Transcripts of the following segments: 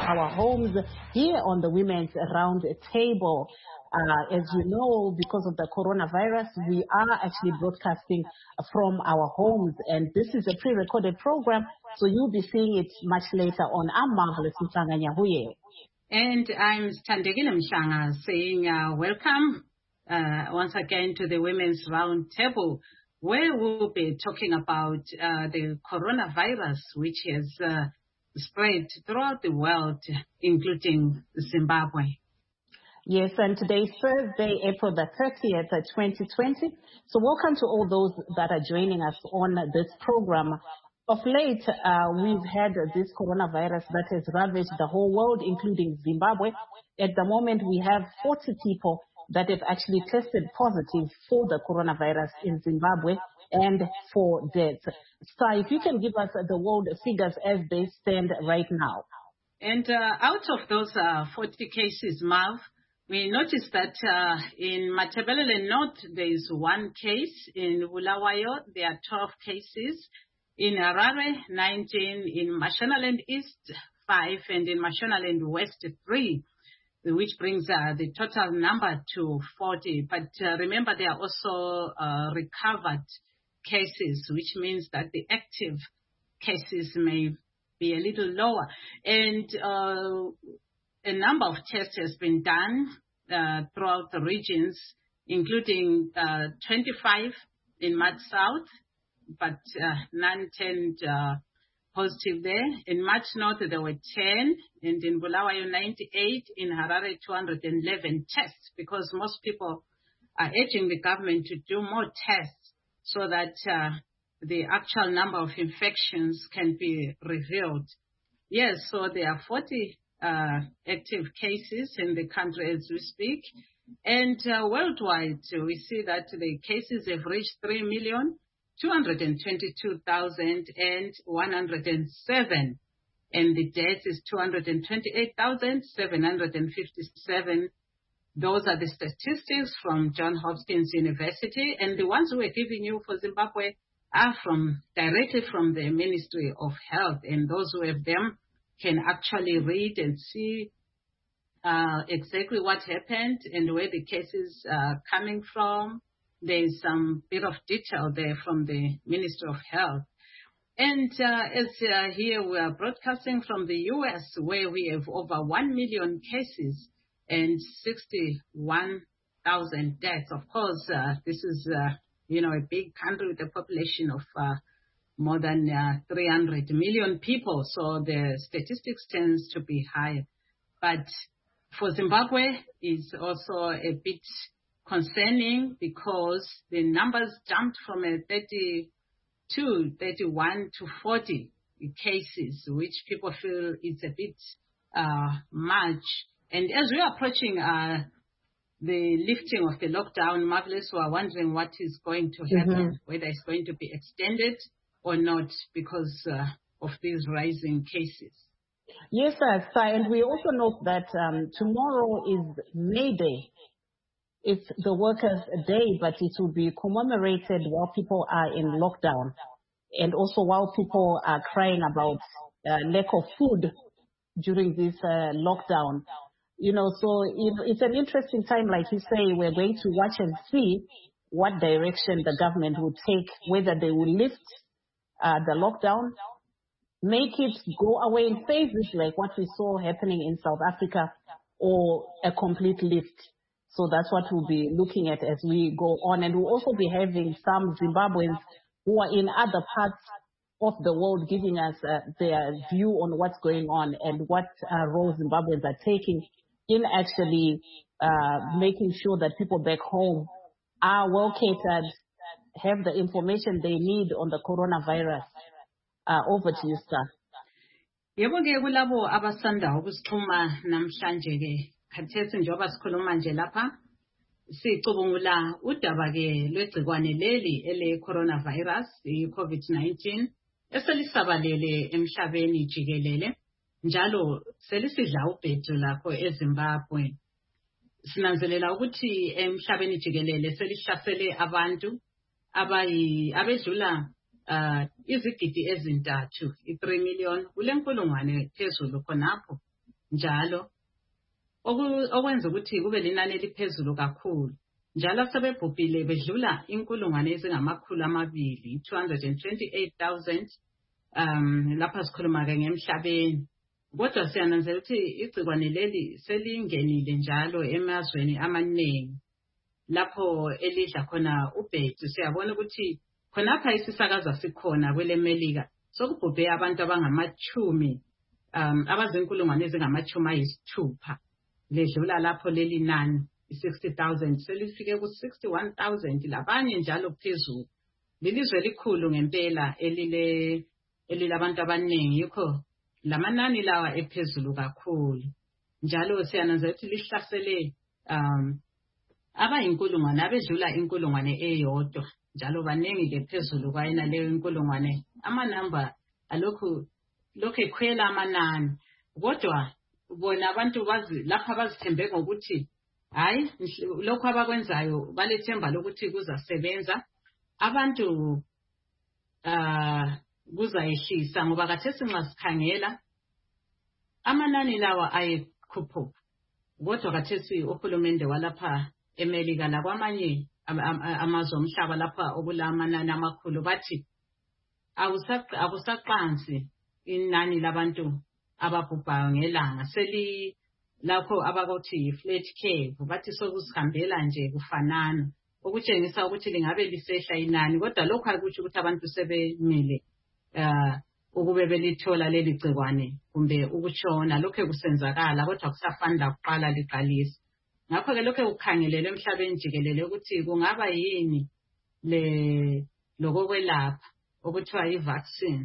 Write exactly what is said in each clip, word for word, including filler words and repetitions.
our homes here on the Women's Round Table. Uh, as you know, because of the coronavirus, we are actually broadcasting from our homes, and this is a pre-recorded program, so you'll be seeing it much later on. I'm Marvelous Mhlanga Nyahuye. And I'm Thandekile Mhlanga saying uh, welcome uh, once again to the Women's Round Table, where we'll be talking about uh, the coronavirus, which has uh, spread throughout the world, including Zimbabwe. Yes, and today's Thursday, April the thirtieth, twenty twenty. So welcome to all those that are joining us on this program. Of late, uh, we've had this coronavirus that has ravaged the whole world, including Zimbabwe. At the moment, we have forty people that have actually tested positive for the coronavirus in Zimbabwe and for death. So if you can give us the world figures as they stand right now. And uh, out of those uh, forty cases, Marv, we noticed that uh, in Matabeleland North, there is one case. In Bulawayo, there are twelve cases. In Harare, nineteen. In Mashonaland East, five. And in Mashonaland West, three. Which brings uh, the total number to forty. But uh, remember, there are also uh, recovered cases, which means that the active cases may be a little lower. And uh, a number of tests has been done uh, throughout the regions, including uh, twenty-five in Mad South, but uh, none turned uh, positive there. In March North, there were ten, and in Bulawayo, ninety-eight, in Harare, two hundred eleven tests, because most people are urging the government to do more tests so that uh, the actual number of infections can be revealed. Yes, so there are forty uh, active cases in the country as we speak, and uh, worldwide, we see that the cases have reached three million. two hundred twenty-two thousand one hundred seven, and the death is two hundred twenty-eight thousand seven hundred fifty-seven. Those are the statistics from Johns Hopkins University, and the ones we're giving you for Zimbabwe are from directly from the Ministry of Health, and those who have them can actually read and see uh, exactly what happened and where the cases are coming from. There's some bit of detail there from the Ministry of Health. And uh, as uh, here we are broadcasting from the U S, where we have over one million cases and sixty-one thousand deaths. Of course, uh, this is, uh, you know, a big country with a population of uh, more than uh, three hundred million people. So the statistics tends to be higher. But for Zimbabwe, it's also a bit concerning because the numbers jumped from a thirty-two, thirty-one to forty cases, which people feel is a bit uh, much. And as we are approaching uh, the lifting of the lockdown, Marvelous, we are wondering what is going to happen, mm-hmm. whether it's going to be extended or not because uh, of these rising cases. Yes, sir. And we also note that um, tomorrow is May Day. It's the Workers' Day, but it will be commemorated while people are in lockdown and also while people are crying about uh, lack of food during this uh, lockdown. You know, so it, it's an interesting time, like you say. We're going to watch and see what direction the government will take, whether they will lift uh, the lockdown, make it go away in phases like what we saw happening in South Africa, or a complete lift. So that's what we'll be looking at as we go on. And we'll also be having some Zimbabweans who are in other parts of the world giving us uh, their view on what's going on and what uh, role Zimbabweans are taking in actually uh, making sure that people back home are well catered, have the information they need on the coronavirus. Uh, over to you, sir. Yebo-ke kulabo abasanda ukusixhuma namhlanje ke khathesi njengoba sikhuluma nje lapha sicubungula udaba ke lwegcikwane leli ele coronavirus i-COVID nineteen eselisabalele emhlabeni jikelele njalo selisidla ubhedu lapho eZimbabwe. Sinanzelela ukuthi emhlabeni jikelele selihlasele abantu abayi abedlula uh izigidi ezintathu i three million kulenkulungwane phezulu khonapho njalo okwenza ukuthi kube linani eliphezulu kakhulu. Njalo sebebhubhile bedlula inkulungwane ezingamakhulu amabili, two hundred twenty-eight thousand, um lapha sikhuluma ke ngemhlabeni. Kodwa siyananzela ukuthi igcikwane leli selingenile njalo emazweni amaningi lapho elidla khona ubhedu. Siyabona ukuthi khonapha isisakaza sikhona kwele Melika sokubhubhe abantu abangamachumi um abazinkulungwane ezingamachumi ayisithupha, ledlula lapho leli nani i-sixty thousand selifike ku-sixty-one thousand labanye njalo phezulu. Lilizwe elikhulu ngempela elile elilabantu abaningi, yikho lamanani lawa ephezulu kakhulu. Njalo siyananzela ukuthi lihlasele um abayinkulungwane abedlula inkulungwane eyodwa, njalo baningi lephezulu kwayena leyo inkulungwane. Amanamba alokhu lokhu ekhwela amanani, kodwa bona abantu bazi lapha bazithembe ngokuthi hayi lokho abakwenzayo balethemba lokuthi kuzasebenza. Abantu uh kuzayehlisa ngoba kathesi nxa sikhangela amanani lawa ayekhuphuka, kodwa kathesi uhulumende walapha eMelika lakwamanye amazwe omhlaba lapha okulamanani amakhulu bathi akusaqansi inani labantu ababhubhayo ngelanga, seli lapho abakuthi yi-flat curve, bathi sokuzihambela nje kufanana, okutshengisa ukuthi lingabe lisehla inani, kodwa lokho akutsho ukuthi abantu sebemile uh ukube belithola leli gcikwane kumbe ukutshona. Lokho kusenzakala kodwa kusafana lakuqala liqalisa. Ngakho ke lokho kukhangelele emhlabeni jikelele ukuthi kungaba yini le lokokwelapha okuthiwa yi-vaccine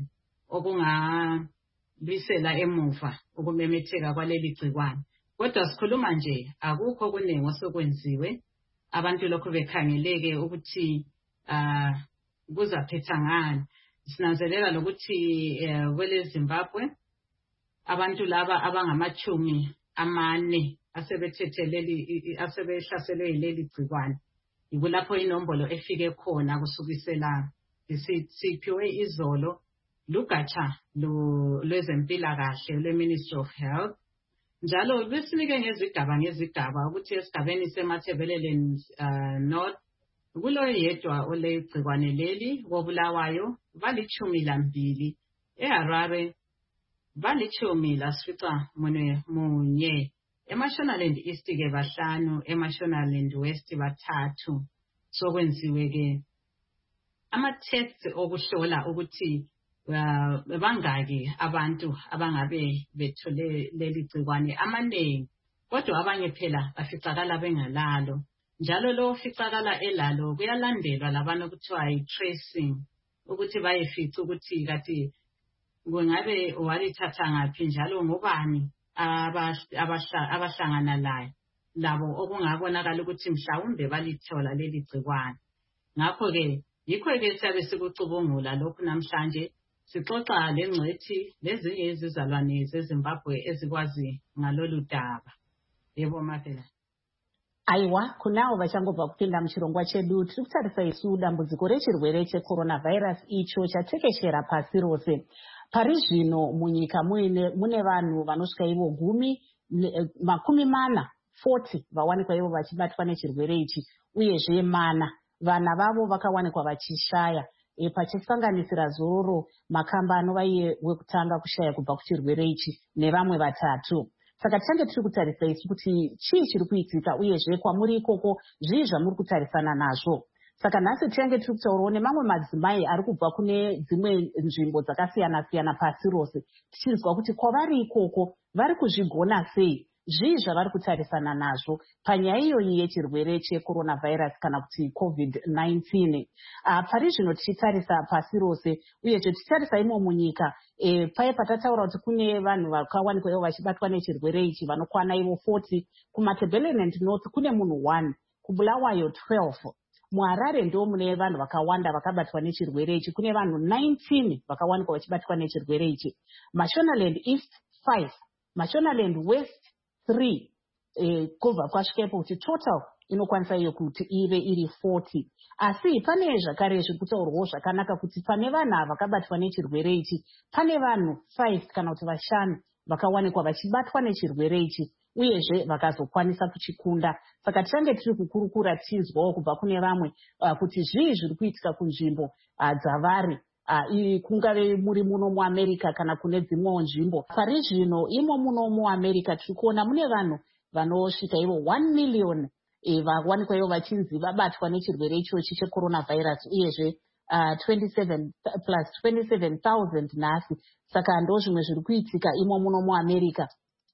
okungabisela emuva ukumemetheka kwaleli gcikwane. Kodwa sikhuluma nje akukho kuningi osekwenziwe, abantu lokho bekhangeleke ukuthi uh kuzaphetha ngani. Sinanzelela lokuthi kwele Zimbabwe abantu laba abangamachumi amane asebethethe leli asebehlasele leli gcikwane, yikulapho inombolo efike khona kusukisela siphiwe izolo lugatsha lwezempilakahle lwe-Ministry of Health. Njalo besinike ngezigaba ngezigaba ukuthi esigabeni seMatabeleland uh, North kulo yedwa ole gcikwane leli wobulawayo balichumi lambili, eHarare balichumi lasifica munye munye, eMashonaland East ke bahlanu, eMashonaland West bathathu. Sokwenziwe ke ama-tests okuhlola ukuthi uh, bangaki abantu abangabe bethole leli gcikwane amanengi, kodwa abanye phela baficakala bengalalo. Njalo lo ficakala elalo kuyalandelwa labantu kuthiwa yi-tracing, ukuthi bayefica ukuthi kati kungabe walithatha ngaphi njalo ngobani abahlangana laye labo okungabonakala ukuthi mhlawumbe balithola leli gcikwane. Ngakho ke yikho ke siyabe sikucubungula lokhu namhlanje sixoxa lengcwethi lezinye izizalwane zeZimbabwe ezikwazi ngalolu daba. Yebo Mafela. Aiwa, kunao vachangobva kupinda muchirongwa chedu tiri kutarisa isu dambudziko rechirwere checoronavirus icho chatekeshera pasi rose. Pari zvino munyika mune vanhu vanosvika ivo gumi makumi mana forty vawanikwa ivo vachibatwa nechirwere ichi, uyezve mana vana vavo vakawanikwa vachishaya, e pachisanganisira zororo makamba anova iye wekutanga kushaya kubva kuchirwere ichi nevamwe vatatu. Saka tichange tiri kutarisa isu kuti chii chiri kuitika uyezve kwamuri ikoko zvii zvamuri kutarisana nazvo. Saka nhasi tichange tiri kutaurawo nemamwe madzimai ari kubva kune dzimwe nzvimbo dzakasiyana siyana pasi rose, tichinzwa kuti kwavari ikoko vari kuzvigona sei, zvii zvavari kutarisana nazvo panyaya iyoyi yechirwere checoronavirus kana kuti covid nineteen. Uh, pari zvino tichitarisa pasi rose uyezve tichitarisa imo munyika e, paye patataura kuti kune vanhu vakawanikwa ivo vachibatwa nechirwere ichi vanokwana ivo forty. kuMatabeleland North kune munhu one, kuBulawayo twelve, muHarare ndo mune vanhu vakawanda vakabatwa nechirwere ichi, kune vanhu nineteen vakawanikwa vachibatwa nechirwere ichi. Mashonaland East five, Mashonaland West three, eh, kubva kwasvikepo kuti total inokwanisa iyo kuti ive iri forty. Asi pane zvakare zviri kutaurwawo zvakanaka kuti pane vanhu vakabatwa nechirwere ichi pane vanhu five kana kuti vashanu vakawanikwa vachibatwa nechirwere ichi uyezve vakazokwanisa kuchikunda. Saka tichange tiri kukurukura tichizwawo kubva kune vamwe uh, kuti zvii zviri kuitika kunzvimbo uh, dzavari uh, kungave muri muno muamerica kana kune dzimwewo nzvimbo. Pari zvino imo muno muamerica tiri kuona mune vanhu vanosvika ivo one million e, vawanikwa ivo vachinzi vabatwa nechirwere ichochi checoronavirus uyezve uh, twenty-seven plus twenty-seven thousand nhasi. Saka ndo zvimwe zviri kuitika imo muno muamerica.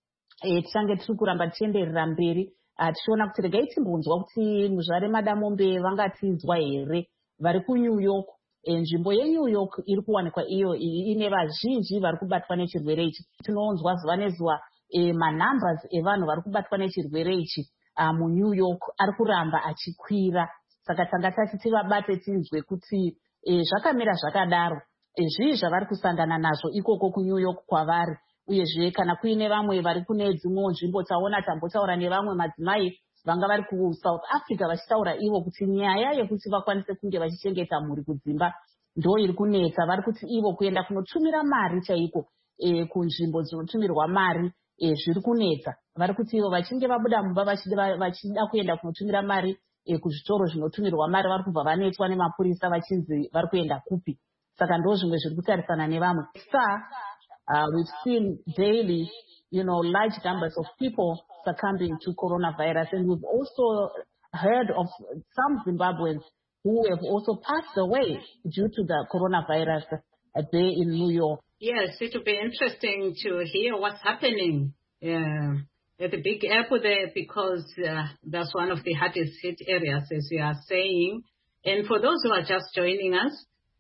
E, tichange tiri kuramba tichienderera mberi uh, tichiona kuti regai timbonzwa kuti muzvare madamombe vangatizwa here vari kuNew York. E, nzvimbo yeNew York iri kuwanikwa iyo ine vazhinji vari kubatwa nechirwere ichi. Tinoonzwa zuva nezuva e, manumbers evanhu vari kubatwa nechirwere ichi uh, muNew York ari kuramba achikwira. Saka tanga tati tivabate tinzwe kuti e, zvakamira zvakadaro e, zvii zvavari kusangana nazvo ikoko kuNew York kwavari. Uyezve kana kuine vamwe vari kune dzimwewo nzvimbo taona tambotaura nevamwe madzimai vanga vari kuSouth Africa vachitaura ivo kuti nyaya yekuti vakwanise kunge vachichengeta mhuri kudzimba ndo iri kunetsa. Vari kuti ivo kuenda kunotumira mari chaiko e, kunzvimbo dzinotumirwa mari e, zviri kunetsa. Vari kuti ivo vachinge vabuda mumba vachida, vachida kuenda kunotumira mari e, kuzvitoro zvinotumirwa mari vari kubva vanetswa nemapurisa vachinzi vari kuenda kupi. Saka ndo zvimwe zviri kutarisana nevamwe. Sa Uh, we've seen daily, you know, large numbers of people succumbing to coronavirus. And we've also heard of some Zimbabweans who have also passed away due to the coronavirus uh, there in New York. Yes, it will be interesting to hear what's happening uh, at the Big Apple there, because uh, that's one of the hardest hit areas, as you are saying. And for those who are just joining us,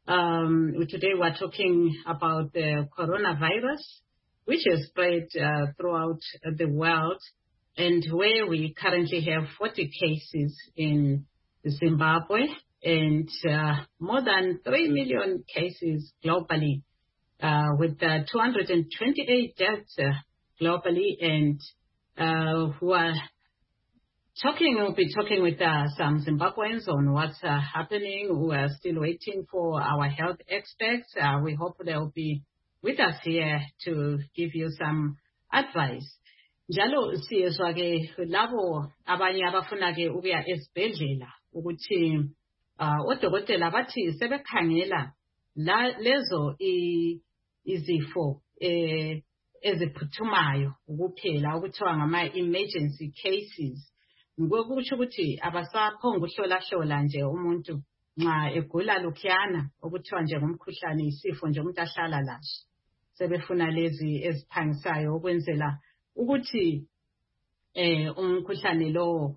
Um, today we're talking about the coronavirus, which has spread uh, throughout the world, and where we currently have forty cases in Zimbabwe and uh, more than three million cases globally, uh, with uh, two hundred twenty-eight deaths uh, globally. And uh, who are Talking, we'll be talking with uh, some Zimbabweans on what's uh, happening. We are still waiting for our health experts. Uh, we hope they'll be with us here to give you some advice. Njalo siyezwa ke labo abanye abafuna ke ukuya esibhedlela ukuthi uh, odokotela bathi sebekhangela la lezo izifo eh eziphuthumayo ukuphela ukuthiwa ngama emergency cases. Ngokusho ukuthi abasaphonga uhlola hlola nje umuntu nxa egula lokhuyana okuthiwa nje ngomkhuhlane isifo nje umuntu ahlala laso. Sebefuna lezi eziphangisayo ukwenzela ukuthi eh umkhuhlane lo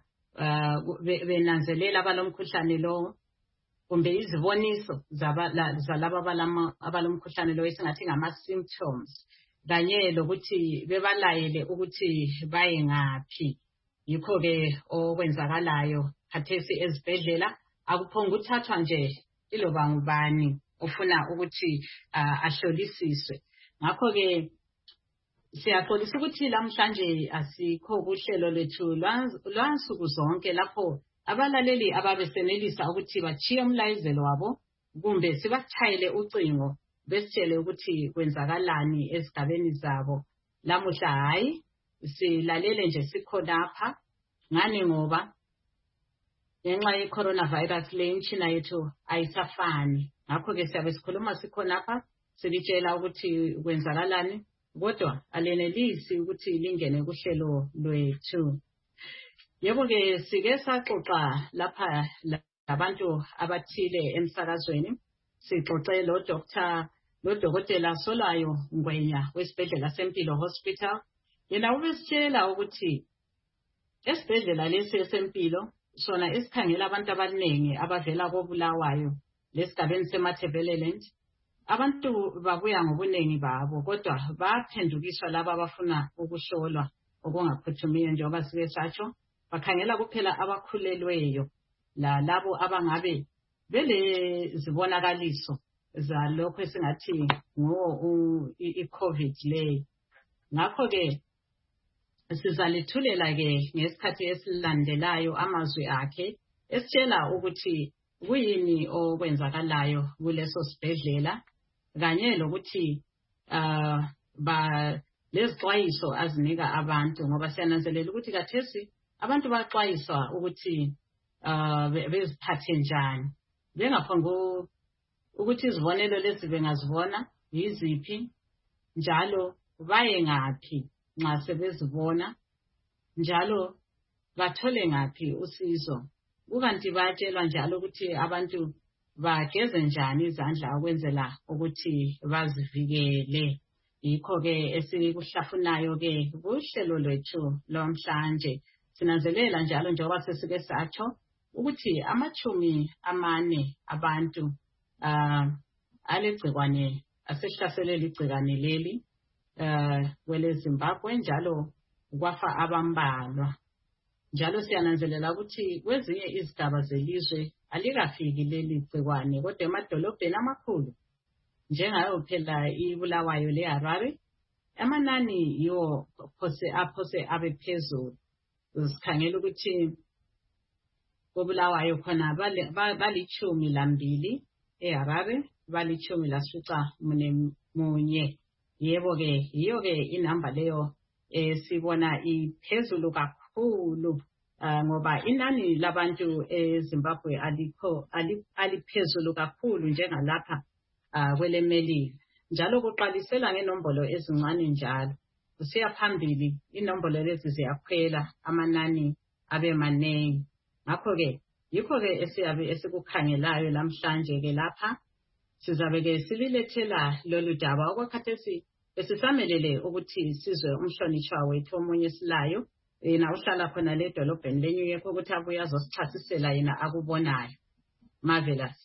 benanzelela abalomkhuhlane lo kumbe iziboniso zalaba abalomkhuhlane lo esingathi ngama symptoms, kanye lokuthi bebalayele ukuthi baye ngaphi. Yikho ke okwenzakalayo khathesi ezibhedlela akuphonga uthathwa nje iloba ngubani ofuna ukuthi uh, ahlolisiswe. Ngakho ke siyaxolisa ukuthi lamhlanje asikho kuhlelo lethu lwansuku zonke lapho abalaleli ababesenelisa ukuthi bachiye umlayezelo wabo kumbe sibathayele ucingo besitshele ukuthi kwenzakalani esigabeni zabo. Lamuhla hayi silalele nje sikhonapha ngani ngoba ngenxa ye coronavirus le imchina yethu ayisafani. Ngakho ke siyabe sikhuluma sikhonapha silitshela ukuthi kwenzakalani kodwa alenelisi ukuthi lingene kuhlelo lwethu. Yebo ke sike saxoxa lapha labantu abathile emsakazweni. Sixoxe lo doctor lo dokotela Solayo Ngwenya wesibhedlela seMpilo Hospital. Yena ubesitshela ukuthi esibhedlela lesi eseMpilo sona esikhangela abantu abaningi abavela koBulawayo lesigabeni seMatabeleland. Abantu babuya ngobunengi babo kodwa baphendukiswa laba abafuna ukuhlolwa okungaphuthumiyo njengoba sike satsho. Bakhangela kuphela abakhulelweyo la labo abangabe bele zibonakaliso za lokho esingathi ngo i-COVID le. Ngakho ke sizalithulela ke ngesikhathi esilandelayo amazwi akhe esitshela ukuthi kuyini okwenzakalayo kuleso sibhedlela kanye lokuthi uh, ba lezixwayiso azinika abantu ngoba siyananzelela ukuthi kathesi abantu baxwayiswa ukuthi uh beziphathe njani bengaphanga ukuthi izibonelo lezi bengazibona yiziphi njalo baye ngaphi nxa sebezibona njalo bathole ngaphi usizo kukanti bayatshelwa njalo ukuthi abantu bageze njani izandla ukwenzela ukuthi bazivikele yikho ke esikuhlafunayo ke kuhlelo lwethu lomhlanje sinanzelela njalo njengoba sesike satsho ukuthi amachumi amane abantu uh alegcikwane asehlasele ligcikwane leli uh kwele Zimbabwe njalo kwafa abambalwa njalo siyananzelela ukuthi kwezinye izigaba zelizwe alikafiki leli gcikwane kodwa emadolobheni amakhulu njengayo phela iBulawayo leHarare amanani yiwo phose aphose abe phezulu sikhangela ukuthi koBulawayo khona balichumi lambili eHarare balichumi lasifica munye yebo ke yiyo ke inamba leyo esibona iphezulu kakhulu ngoba inani labantu eZimbabwe alikho aliphezulu kakhulu njengalapha kwele Melika njalo kuqalisela ngenombolo ezincane njalo kusiya phambili inombolo lezi ziyaphela amanani abe manengi ngakho ke yikho ke esiyabe esikukhangelayo namhlanje ke lapha sizabe ke sililethela lolu daba okwakhathesi esisamelele ukuthi sizwe umhlonishwa wethu omunye silayo yena uhlala khona le dolobheni lenyu yekho ukuthi abuye azosichasisela yena akubonayo Marvelous.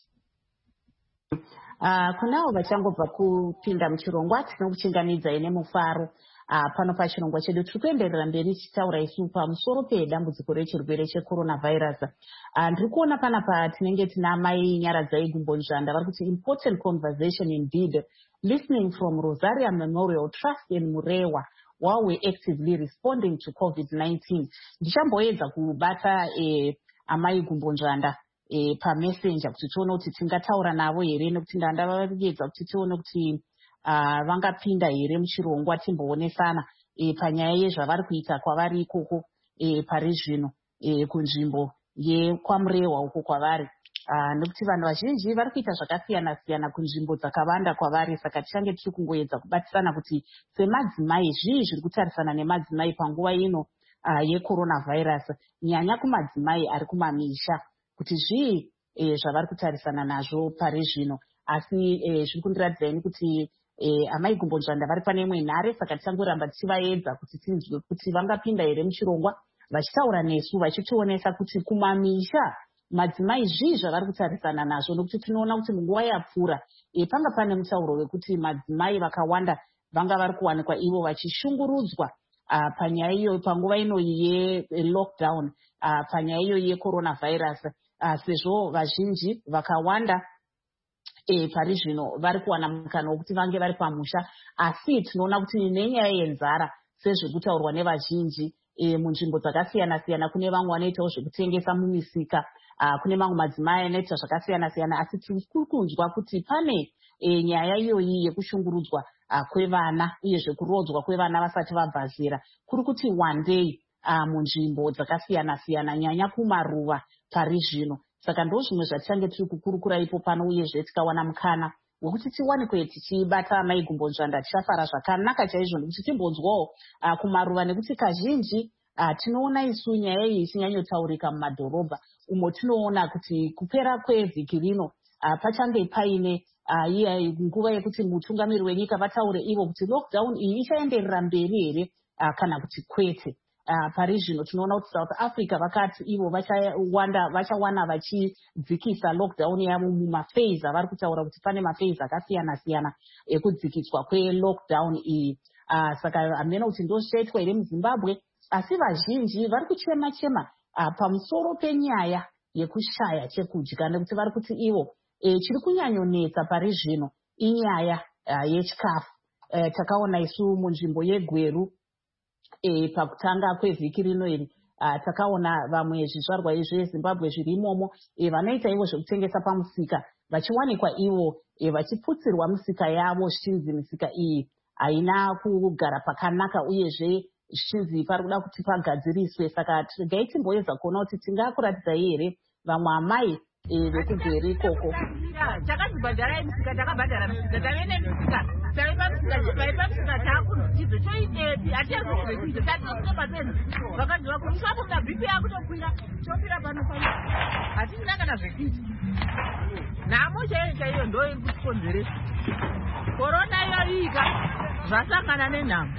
Uh, kunawo vachangobva kupinda muchirongwa tinokuchingamidza ine mufaro uh, pano pachirongwa chedu tiri kuenderera mberi tichitaura isu pamusoro pedambudziko rechirwere checoronavirus. Uh, ndiri kuona panapa tinenge tina mai Nyaradzai Gumbonzvanda vari kuti important conversation indeed, listening from Rosaria Memorial Trust in Murewa while we actively responding to COVID nineteen. Ndichamboedza kubata eh, amai Gumbonzvanda E, pa messenger kuti tione kuti tingataura navo here nekuti ndandavaedza kuti tione kuti uh, vangapinda here muchirongwa timboonesana e, panyaya yezvavari kuita kwavari ikoko e, pari zvino e, kunzvimbo yekwaMurewa uko kwavari uh, nekuti vanhu vazhinji vari kuita zvakasiyana siyana kunzvimbo dzakawanda kwavari saka tichange tiri kungoedza kubatisana kuti semadzimai zvii zviri kutarisana nemadzimai panguva ino uh, yecoronavirus nyanya kumadzimai ari kumamisha kuti zvii e, zvavari kutarisana nazvo pari zvino asi e, zviri kundiradzirani kuti e, amai Gumbonzvanda vari pane imwe nhare saka tichangoramba tichivaedza kuti tinzwe kuti vangapinda here muchirongwa vachitaura nesu vachitionesa kuti kumamisha madzimai zvii zvavari kutarisana nazvo nokuti tinoona kuti munguva yapfuura e, panga pane mutauro wekuti madzimai vakawanda vanga vari kuwanikwa ivo vachishungurudzwa uh, panyaya iyo panguva ino yelockdown uh, panyaya iyo yecoronavirus Uh, sezvo vazhinji vakawanda e, pari zvino vari kuwana mukana wekuti vange vari pamusha asi tinoona kuti nenyaya yenzara sezvekutaurwa nevazhinji e, munzvimbo dzakasiyana siyana kune vamwe vanoitawo zvekutengesa mumisika uh, kune mamwe madzimai anoita zvakasiyana siyana asi tiri kunzwa kuti pane e, nyaya iyoyi yekushungurudzwa uh, kwevana uyezve kurodzwa kwevana vasati vabva zera kuri kuti one day uh, munzvimbo dzakasiyana siyana nyanya kumaruva pari zvino saka ndo zvimwe zvatichange tiri kukurukura ipo pano uyezve tikawana mukana wekuti tiwanikwe tichibata amai Gumbonzvanda tichafara zvakanaka chaizvo nekuti timbonzwawo uh, kumaruva nekuti kazhinji uh, tinoona isu nyaya iyi ichinyanyotaurika mumadhorobha umo tinoona kuti kupera kwevhiki rino uh, pachange paine uh, iya nguva yekuti mutungamiri wenyika vataure ivo kuti lockdown iyi ichaenderera mberi here uh, kana kuti kwete. Uh, pari zvino tinoona kuti South Africa vakati ivo vachawana vachawana vachidzikisa lockdown yavo mumafeisi avari kutaura kuti pane mafeisi akasiyana siyana ekudzikiswa kwelockdown iyi uh, saka hamena kuti ndozvichaitwa here muZimbabwe asi vazhinji vari kuchema chema uh, pamusoro penyaya yekushaya chekudya nekuti vari kuti ivo e, chiri kunyanyonetsa pari zvino inyaya uh, yechikafu uh, takaona isu munzvimbo yeGweru E, pakutanga kwevhiki rino iri uh, takaona vamwe zvizvarwa zveZimbabwe zviri imomo e, vanoita ivo zvekutengesa pamusika vachiwanikwa ivo e, vachiputsirwa misika yavo zvichinzi misika iyi haina kugara pakanaka uyezve zvinzi pari kuda kuti pagadziriswe. Saka regai timboedza kuona kuti tingakuratidzai here vamwe amai vekugweri ikoko. Takadzibhadhara misika, takabhadhara misika, tave nemisika, tave pamusika, paipa misika takudzidzo choiteti hatiyazi zvekuita tatiosike pateni vakadziva kumusako muna bhipi yakutokwira topira pano pano hatisina kana zvekuita. Nhamo chaiyo chaiyo ndo iri kutikonzeresa korona iyoyika zvasangana nenhamo.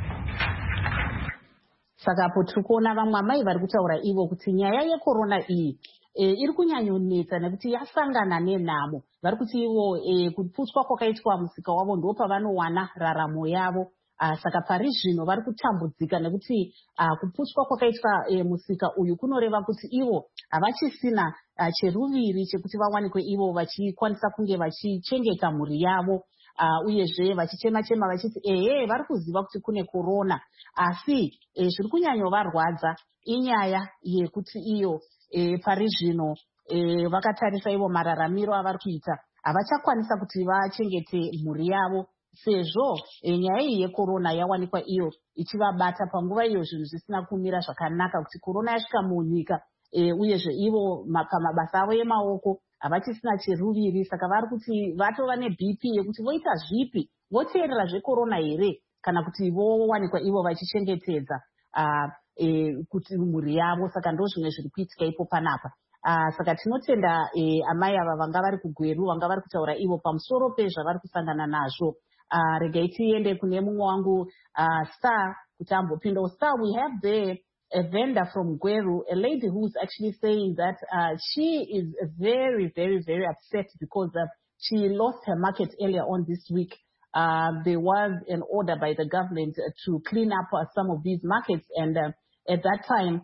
Saka apo tiri kuona vamwe amai vari kutaura ivo kuti nyaya yekorona iyi E, iri kunyanyonetsa nekuti yasangana nenhamo. Vari kuti ivo e, kuputswa kwakaitwa musika wavo ndo pavanowana raramo yavo. Uh, saka pari zvino vari kutambudzika nekuti uh, kuputswa kwakaitwa e, musika uyu kunoreva kuti ivo havachisina uh, cheruviri chekuti vawanikwe ivo vachikwanisa kunge vachichengeta mhuri yavo. Uh, uyezve vachichema-chema vachiti ehe vari kuziva kuti kune korona asi e, zviri kunyanyovarwadza inyaya yekuti iyo E, pari zvino e, vakatarisa ivo mararamiro avari kuita havachakwanisa kuti vachengete mhuri yavo sezvo e, nyaya iyi yekorona yawanikwa iyo ichivabata panguva iyo zvinhu zvisina kumira zvakanaka kuti korona yasvika munyika e, uyezve ivo pamabasa avo emaoko havachisina cheruviri. Saka vari kuti vatova nebp yekuti voita zvipi, voteerera zvekorona here kana kuti vowanikwa ivo vachichengetedza uh, E, kuti mhuri yavo. Saka ndo zvimwe zviri kuitika ipo panapa. Uh, saka tinotenda e, amai ava vanga vari kugweru vanga vari kutaura ivo pamusoro pezvavari kusangana nazvo. Uh, regai tiende kune mumwe wangu uh, Star kuti ambopinda. Star, we have there a vendor from Gweru, a lady who's actually saying that uh, she is very, very, very upset because uh, she lost her market earlier on this week. Uh, there was an order by the government uh, to clean up uh, some of these markets, and uh, at that time,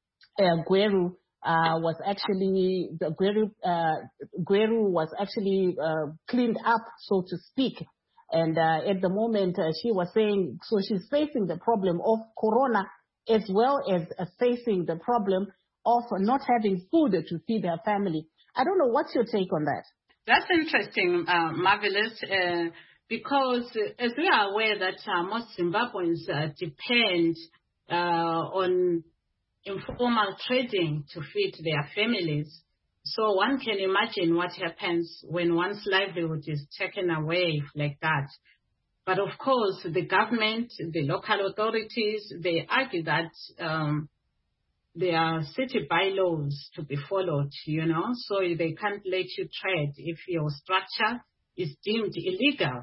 uh, Gweru uh, was actually the Gweru, uh, Gweru was actually uh, cleaned up, so to speak. And uh, at the moment, uh, she was saying, so she's facing the problem of corona as well as uh, facing the problem of not having food to feed her family. I don't know, what's your take on that? That's interesting, uh, Marvelous. Uh, Because uh, as we are aware that uh, most Zimbabweans uh, depend uh, on informal trading to feed their families. So one can imagine what happens when one's livelihood is taken away like that. But of course, the government, the local authorities, they argue that um, there are city bylaws to be followed, you know, so they can't let you trade if your structure is deemed illegal.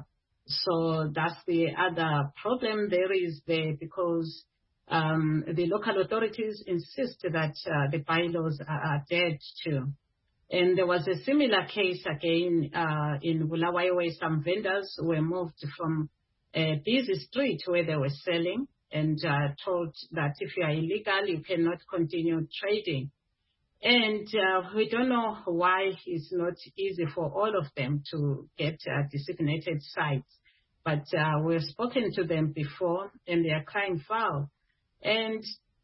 So that's the other problem there is there, because um, the local authorities insist that uh, the bylaws are adhered to. And there was a similar case again uh, in Bulawayo where some vendors were moved from a busy street where they were selling and uh, told that if you are illegal, you cannot continue trading. And uh, we don't know why it's not easy for all of them to get uh, designated sites. But uh, we've spoken to them before, and they are crying foul. And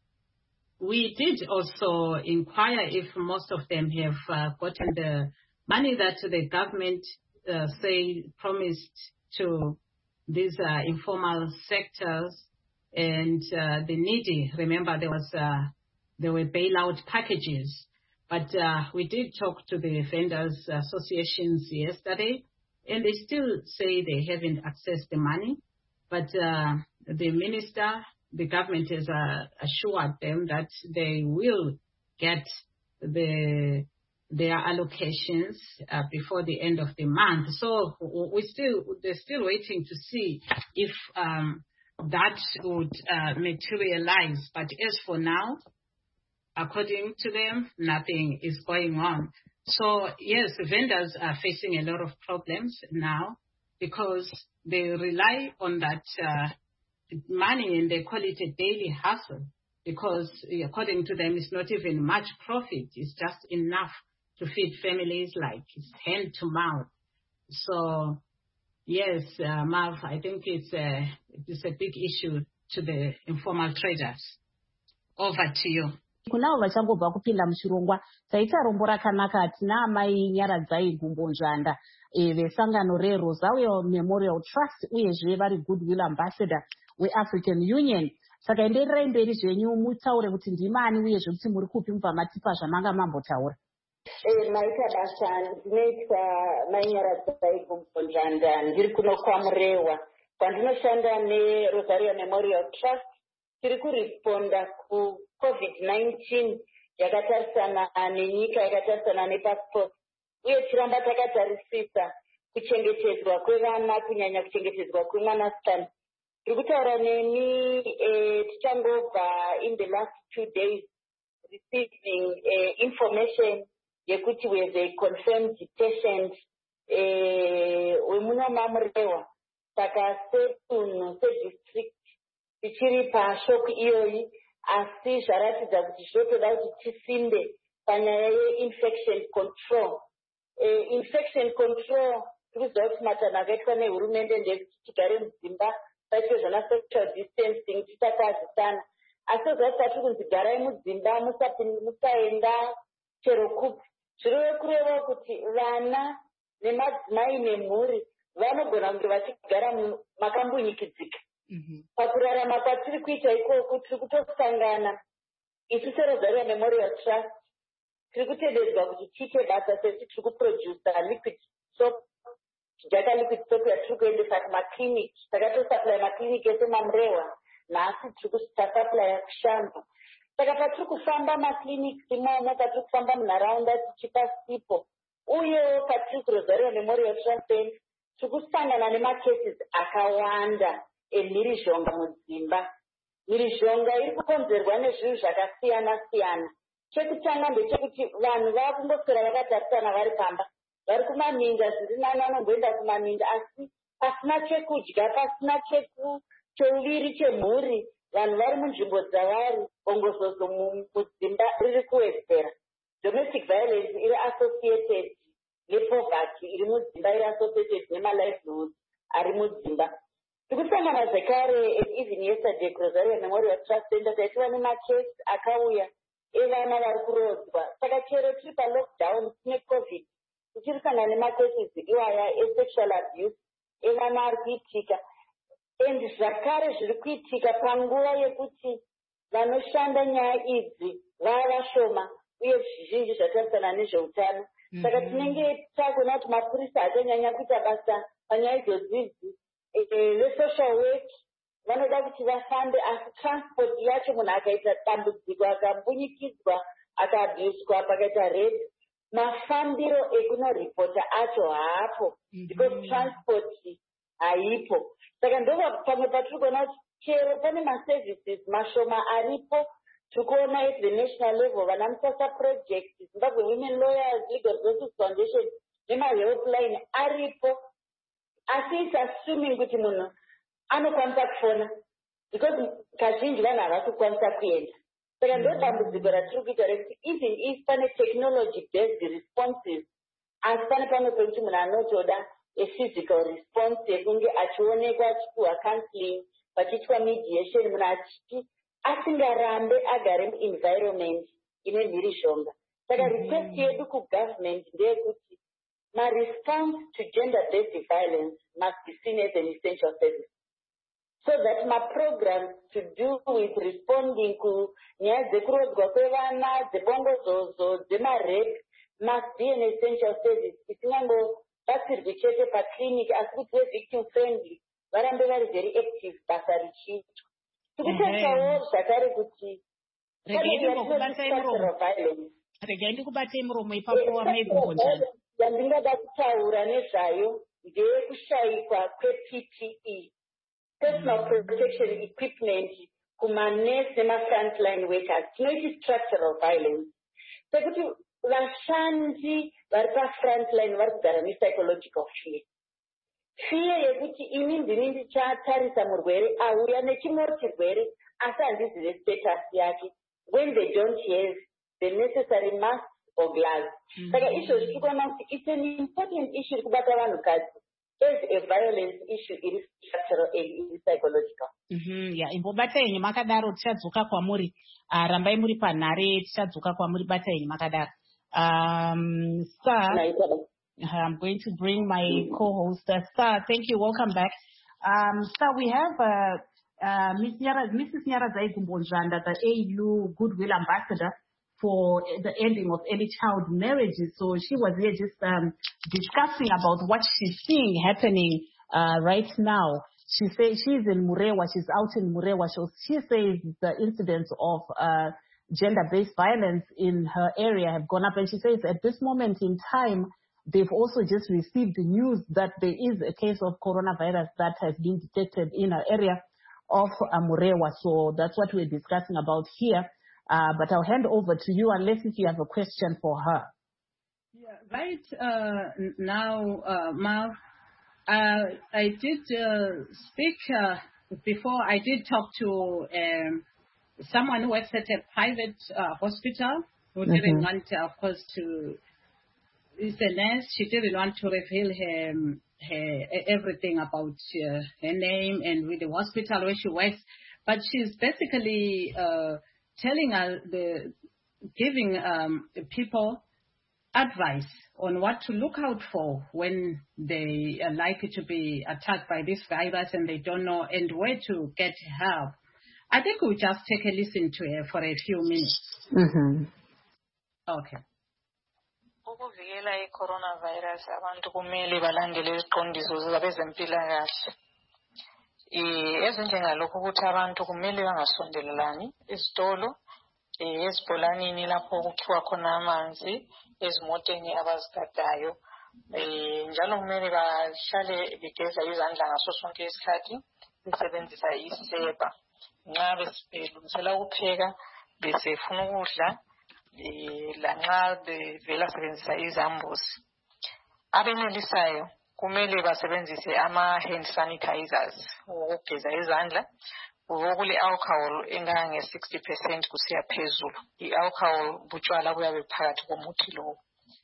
we did also inquire if most of them have uh, gotten the money that the government uh, say promised to these uh, informal sectors and uh, the needy. Remember, there was uh, there were bailout packages. But uh, we did talk to the vendors associations yesterday, and they still say they haven't accessed the money. But uh, the minister, the government has uh, assured them that they will get the their allocations uh, before the end of the month. So we still they're still waiting to see if um, that would uh, materialize. But as for now, according to them, nothing is going on. So yes, vendors are facing a lot of problems now because they rely on that uh, money, and they call it a daily hustle, because according to them, it's not even much profit. It's just enough to feed families, like it's hand to mouth. So yes, uh, Marv, I think it's a, it's a big issue to the informal traders. Over to you. kunavo vachangobva kupinda muchirongwa taita rombo rakanaka. tina amai Nyaradzai Gumbonzvanda e, vesangano reRosario Memorial Trust uyezve vari Goodwill Ambassador weAfrican Union. Saka endererai mberi zvenyu mutaure kuti ndimani uyezve kuti muri kupi mubva matipa zvamanga mambotaura. Eh, maita basa ndinoitwa mai Nyaradzai Gumbonzvanda, ndiri kuno kwaMurewa kwandinoshanda neRosario Memorial Trust. Tiri kuresponda ku covid nineteen yakatarisana nenyika yakatarisana nepassport, uye tiramba takatarisisa kuchengetedzwa kwevana, kunyanya kuchengetedzwa kwemwanasikana. Tiri kutaura nemi eh, tichangobva in the last two days receiving eh, information yekuti we have a confirmed patient eh, wemuna maMurewa. Saka setunhu sedistrict tichiri pashoko iyoyi, asi zvaratidza kuti zvotoda kuti tisinde panyaya yeinfection control. Eh, infection control tikuziva kuti matanho akaitwa nehurumende ndekuti tigare mudzimba, paitwe zvona social distancing, tisakwazisana. Asi zvatisati kunzi garai mudzimba, musaenda chero kupi. Zvirove kureva kuti vana nemadzimai nemhuri vanogona kunge vachigara makambunyikidzika. Pakurarama kwatiri kuita ikoko tiri kutosangana isu seRosario Memorial Trust tiri kutendedzwa kuti tiite basa sesi tiri kuprodusa liquid soap, jaka liquid soap yatiri kuendesa kumakiriniki. Saka tosupply makiriniki ese maMurewa, nhasi tiri kusupply kushamba. Saka patiri kufamba makiriniki imomo, patiri kufamba munharaunda tichipa sipo, uyewo patiri kuRosario Memorial Trust tiri kusangana nemacases akawanda emhirizhonga mudzimba. Mhirizhonga iri kukonzerwa nezvinhu zvakasiyana siyana. Chekutanga ndechekuti vanhu vakungoswera vakatarisana vari pamba, vari kumaminda, zviri nani vanongoenda kumaminda, asi pasina chekudya, pasina cheuviri chemhuri, vanhu vari munzvimbo dzavari, bongozozo mudzimba riri kuwedzera. Domestic violence iri associated nepoverty iri mudzimba, iri associated nemalivelihood ari mudzimba. Tikusangana zvekare even yesterday kuRosario Memorial Trust Center taitiva nemakesi akauya evana vari kurodzwa. Saka chero tiri palockdown tine covid, tichiri kusangana nemakesi iwaya esexual abuse evana ari kuitika. And zvakare zviri kuitika panguva yekuti vanoshanda nyaya idzi vava vashoma, uye zvizhinji zvatarisana nezveutano. Saka tinenge takuona kuti mapurisa achanyanya kuita basa panyaya idzodzidzi. Ve-social work vanoda kuti vafambe, asi transport yacho munhu akaita dambudziko, akambunyikidzwa, akaabhuswa, pakaita rape, mafambiro ekunoripota acho haapo, because transport haipo. Saka ndova pamwe patiri kuona kuti chero pane maservices mashoma aripo. Tiri kuona at the national level vana Musasa project, Zimbabwe Women Lawyers Legal Resources Foundation nemahelpline aripo, asi it's assuming kuti munhu anokwanisa kufona, because kazhinji vanhu havasi kukwanisa kuenda. Saka ndo dambudziko ratiri kuita rekuti even if pane technology based responses, asi pane pamwe pekuti munhu anotoda a physical response yekunge achionekwa, achipiwa counseling, pachiitwa mediation, munhu achiti asingarambe agare muenvironment ine mhirizhonga. Saka request yedu kugovernment ndeyekuti my response to gender-based violence must be seen as an essential service. So that my programs to do with responding to nyaya dzekurodzwa kwevana, dzebongozozo, dzemarape must be an essential service. Isingangobatsirwi chete paclinic, asi kuti ve-victim friendly varambe vari very active basa richiitwa. Tikutasawo zvakare kuti regai ndikubatei muromo ipapo amaigumbonjana. Yandingada kutaura nezvayo ndeyekushayikwa kwe-P P E, personal protection equipment, kumanesi nema-frontline workers. Tinoiti structural violence. Sekuti vashandi vari pa-frontline vari kugara ne-psychological fear. Fear yekuti ini ndini ndichatarisa murwere auya nechimwe chirwere asi handizive status yake, when they don't have the necessary mask or gloves. Saka izvozvi tikuona kuti it's an important issue kubata vanhukadzi, as a violence issue, it is structural and it is psychological. Mhm, yeah, imbobatai makadaro tichadzoka kwamuri. Uh, rambai muri panhare tichadzoka kwamuri batai makadaro. Um, sir, I'm going to bring my co-host. Uh, sir, thank you. Welcome back. Um, sir, we have uh, uh, Miss Nyara, Missus Nyaradzayi Kumbonjanda, the A U Goodwill Ambassador for the ending of early child marriages. So she was here just um, discussing about what she's seeing happening uh, right now. She says she's in Murewa. She's out in Murewa. So she says the incidents of uh, gender-based violence in her area have gone up. And she says at this moment in time, they've also just received the news that there is a case of coronavirus that has been detected in her area of uh, Murewa. So that's what we're discussing about here. Uh, but I'll hand over to you unless if you have a question for her. Yeah, right uh, now, uh, Mal, uh, I did uh, speak uh, before. I did talk to um, someone who works at a private uh, hospital who mm-hmm. didn't want, of course, to. It's a nurse. She didn't want to reveal her, her everything about uh, her name and with the hospital where she works. But she's basically uh, telling us the giving um, people advice on what to look out for when they are likely to be attacked by this virus and they don't know and where to get help. I think we'll just take a listen to her for a few minutes. Mm-hmm. Okay. Ukuvikela i-coronavirus abantu kumele balandele iziqondiso zabezempilakahle. Ezinjengalokhu ukuthi abantu kumele bangasondelelani esitolo, ezibholaneni lapho kukhiwa khona amanzi, ezimoteni abazigadayo. Njalo kumele bahlale begeza izandla ngaso sonke isikhathi, besebenzisa isepa. Nxa belungisela ukupheka, besefuna ukudla, lanxa bevela sebenzisa izambuzi. Abenelisayo kumele basebenzise ama-hand sanitizers ukugeza izandla. Ukule alcohol engange sixty percent kusiya phezulu. I-alcohol butshwala buyabe phakathi komuthi lowo.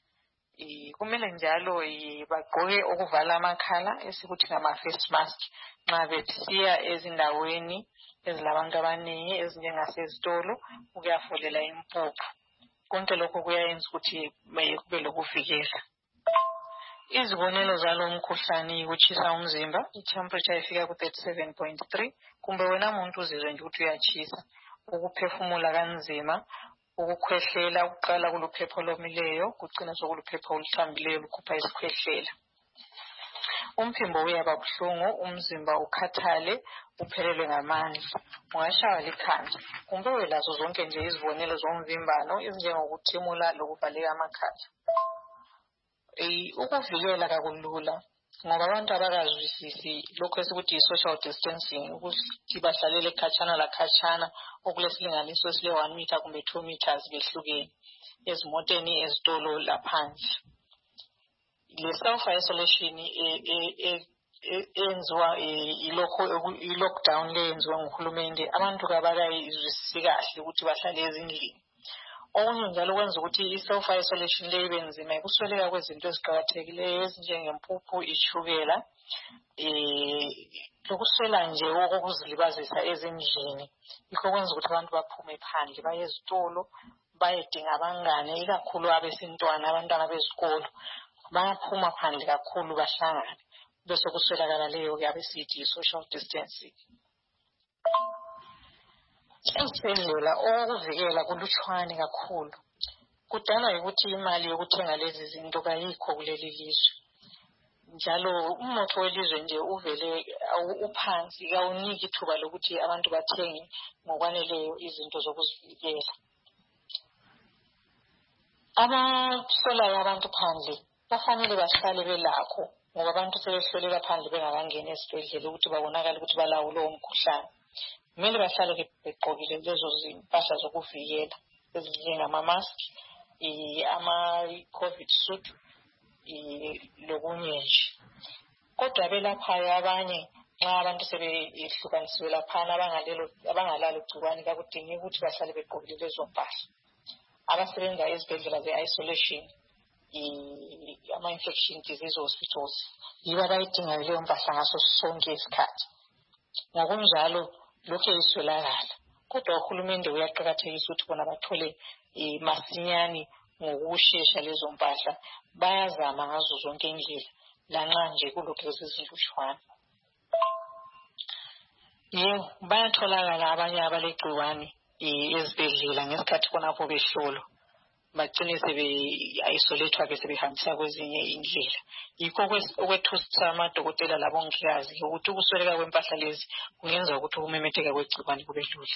Kumele njalo bagqoke okuvala amakhala esikuthi ngama-face mask nxa besiya ezindaweni ezilabantu abaningi ezinjengasezitolo ukuyafolela impuphu. Konke lokho kuyayenza ukuthi kube lokuvikela. Izibonelo zalo mkhuhlane ukutshisa umzimba, i-temperature ifika ku thirty-seven point three, kumbe wena muntu uzizwe nje ukuthi uyatshisa, ukuphefumula kanzima, ukukhwehlela ukuqala kuluphepho lomileyo, kucina sokuluphepho oluthambileyo lukhupha isikhwehlela. Umphimbo uyaba buhlungu, umzimba ukhathale, uphelelwe ngamandla, ungashaywa likhanda. Kumbe welazo zonke nje izibonelo zomvimbano ezinjengokuthimula lokuvaleka amakhala. Ukuvikela kakulula ngoba abantu abakazwisisi lokho esikuthi social distancing, ukuthi bahlalele khatshana la khatshana okulesilinganiso esile one meter kumbe two meters behlukene ezimoteni ezitolo laphandle. Le self isolation enziwa ilokho i-lockdown leyenziwa nguhulumende, abantu kabakayizwisisi kahle ukuthi bahlale ezindlini. Okunye njalo kwenza ukuthi i-self isolation le ibe nzima ukusweleka kwezinto eziqakathekileyo ezinjengempuphu, ishukela, lokuswela nje okuzilibazisa ezindlini. Yikho kwenza ukuthi abantu baphume phandle baye ezitolo bayedinga abangane, ikakhulu abesintwana, abantwana bezikolo bayaphuma phandle kakhulu bahlangane, bese kuswelakala leyo ke abesithi social distancing. Esibhedlela okuvikela kulutshwane kakhulu. Kudala ukuthi imali yokuthenga lezi zinto kayikho kuleli lizwe. Njalo umnotho welizwe nje uvele uphansi, kawuniki ithuba lokuthi abantu bathenge ngokwaneleyo izinto zokuzivikela. Abahlolayo abantu phandle bafanele bahlale belakho ngoba abantu sebehlolela phandle bengakangeni esibhedlela ukuthi babonakala ukuthi balawo lowo mkhuhlane. Kumele bahlale begqokile lezo zimpahla zokuvikela ezinjengama-mask, ama-COVID suit, lokunye nje. Kodwa belaphayo abanye nxa abantu sebehlukanisiwe laphana abangalalo igciwane kakudingi ukuthi bahlale begqokile lezo mpahla. Abasebenza ezibhedlela ze-isolation ama-infection disease hospitals yibo abayidingayo leyo mpahla ngaso sonke isikhathi. Ngokunjalo lokhu iswelakala kodwa uhulumende uyaqakathekisa ukuthi bona bathole masinyane ngokushesha lezo mpahla, bayazama ngazo zonke indlela lanxa nje kulokhu ezizilutshwana. Yebo, bayatholakala abanye abalegciwane ezibhedlela ngesikhathi khonapho behlolwa bagcine sebe-isolethwa ke sebehambisa kwezinye indlela. Yikho okwethusa amadokotela labongikazi ukuthi ukusweleka kwempahla lezi kungenza ukuthi ukumemetheka kwegciwane kube lula.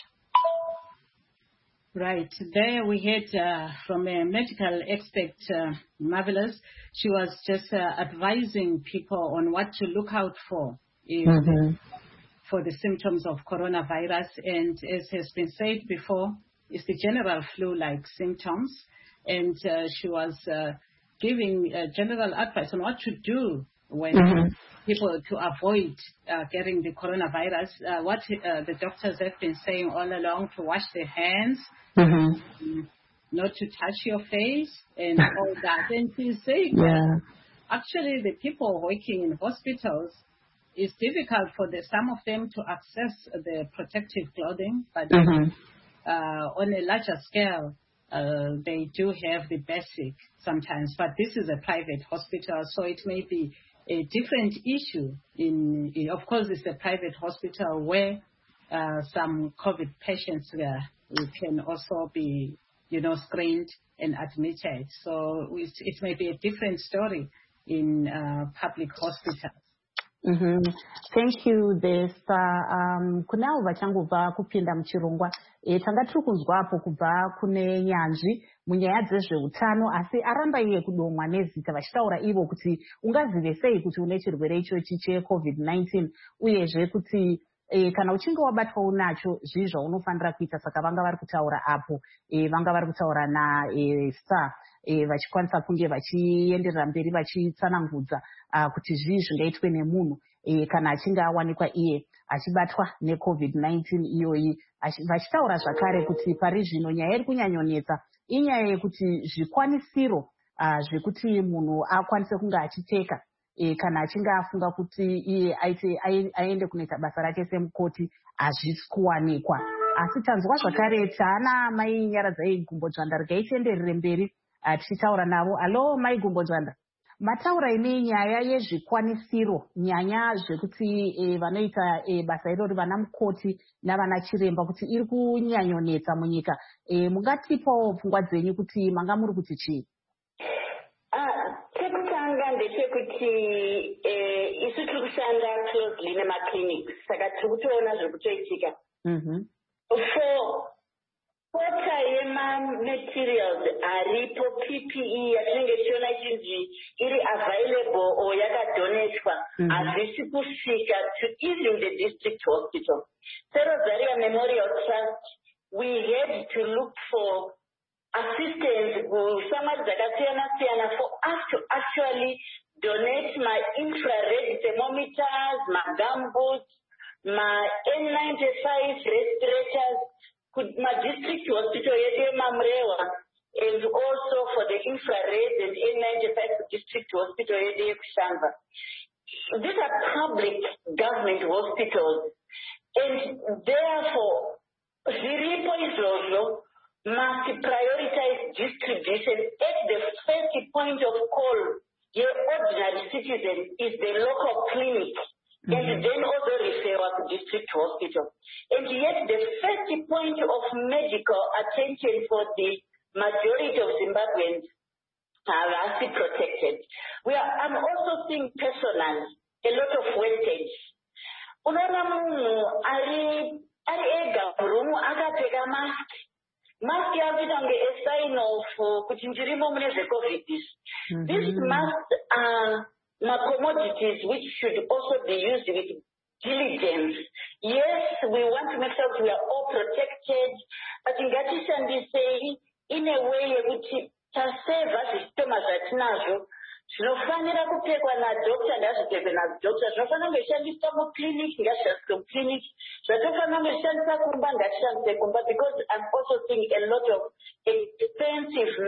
Right. There we heard uh, from a medical expert, uh, Marvelous. She was just uh, advising people on what to look out for if, mm-hmm. for the symptoms of coronavirus. And as has been said before, it's the general flu-like symptoms. And uh, she was uh, giving uh, general advice on what to do when mm-hmm. people to avoid uh, getting the coronavirus. Uh, what uh, the doctors have been saying all along, to wash their hands, mm-hmm. not to touch your face, and all that. And she's saying, yeah. actually, the people working in hospitals, it's difficult for the, some of them to access the protective clothing, but mm-hmm. uh, on a larger scale, Uh, they do have the basic sometimes, but this is a private hospital, so it may be a different issue. In, in of course, it's a private hospital where uh, some COVID patients uh, can also be, you know, screened and admitted. So it, it may be a different story in uh, public hospitals. Mm-hmm. Thank you, Desta. Um, kunao vachangobva kupinda muchirongwa e, tanga tiri kunzwapo kubva kune nyanzvi munyaya dzezveutano, asi aramba iye kudomwa nezita vachitaura ivo kuti ungazive sei kuti une chirwere ichochi checovid nineteen, uyezve kuti e, kana uchinge wabatwa unacho zvii zvaunofanira kuita. Saka vanga vari kutaura apo e, vanga vari kutaura na e, star e, vachikwanisa kunge vachienderera mberi vachitsanangudza uh, kuti zvii zvingaitwe nemunhu e, kana achinge awanikwa iye achibatwa necovid nineteen iyoyi, vachitaura zvakare kuti pari zvino nyaya iri kunyanyonetsa inyaya yekuti zvikwanisiro uh, zvekuti munhu akwanise kunge achipfeka e, kana achinge afunga kuti iye aite aende kunoita basa rake semukoti hazvisi kuwanikwa. Asi tanzwa zvakare taana mai Nyaradzai Gumbodzvanda rikaitenderere mberi uh, tichitaura navo. Alo mai Gumbodzvanda, mataura ine nyaya yezvikwanisiro, nyanya zvekuti e, vanoita e, basa irori vana mukoti navana chiremba kuti iri kunyanyonetsa munyika. E, mungatipawo pfungwa dzenyu kuti manga muri kuti chii? Chekutanga ndechekuti isu tiri kushanda closely nemaclinics, saka tiri kutoona zviri kutoitika. For kota yema-materials aripo P P E yatinenge tichiona ichinzi iri available or yakadonetwa hazvisi kusvika to even the district hospital. Rosaria Memorial Trust, we had to look for assistance kushamwari dzakasiyana-siyana for us to actually donate my infrared thermometers, my gumboots, my N ninety-five respirators, my district hospital yedu Mamrewa, and also for the infrared and N ninety-five district hospital yedu Kushamba. These are public government hospitals, and therefore, Ziripo Izolo must prioritize distribution at the first point of call. Your ordinary citizen is the local clinic, mm-hmm. and then also refer to district hospital. And yet the first point of medical attention for the majority of Zimbabweans are actually protected. We are, I'm also seeing personally a lot of wastage. Unaona munhu ari ari ega murumu akapfeka mask. Mask yakuita kunge a sign of kuti ndirimo mune zvecovid. These masks are my commodities which should also be used with diligence. Yes, we want to make sure we are all protected, but ngatishandisei in a way yekuti taseva zvitoma zvatinazvo zvinofanira kupfekwa nadhokta ngazvipfekwe nadhokta, zvinofanira kungeshandiswa muclinic ngazvishandiswe muclinic, zvatofanira kungeshandiswa kumba ngatishandise kumba, because I'm also seeing a lot of expensive masks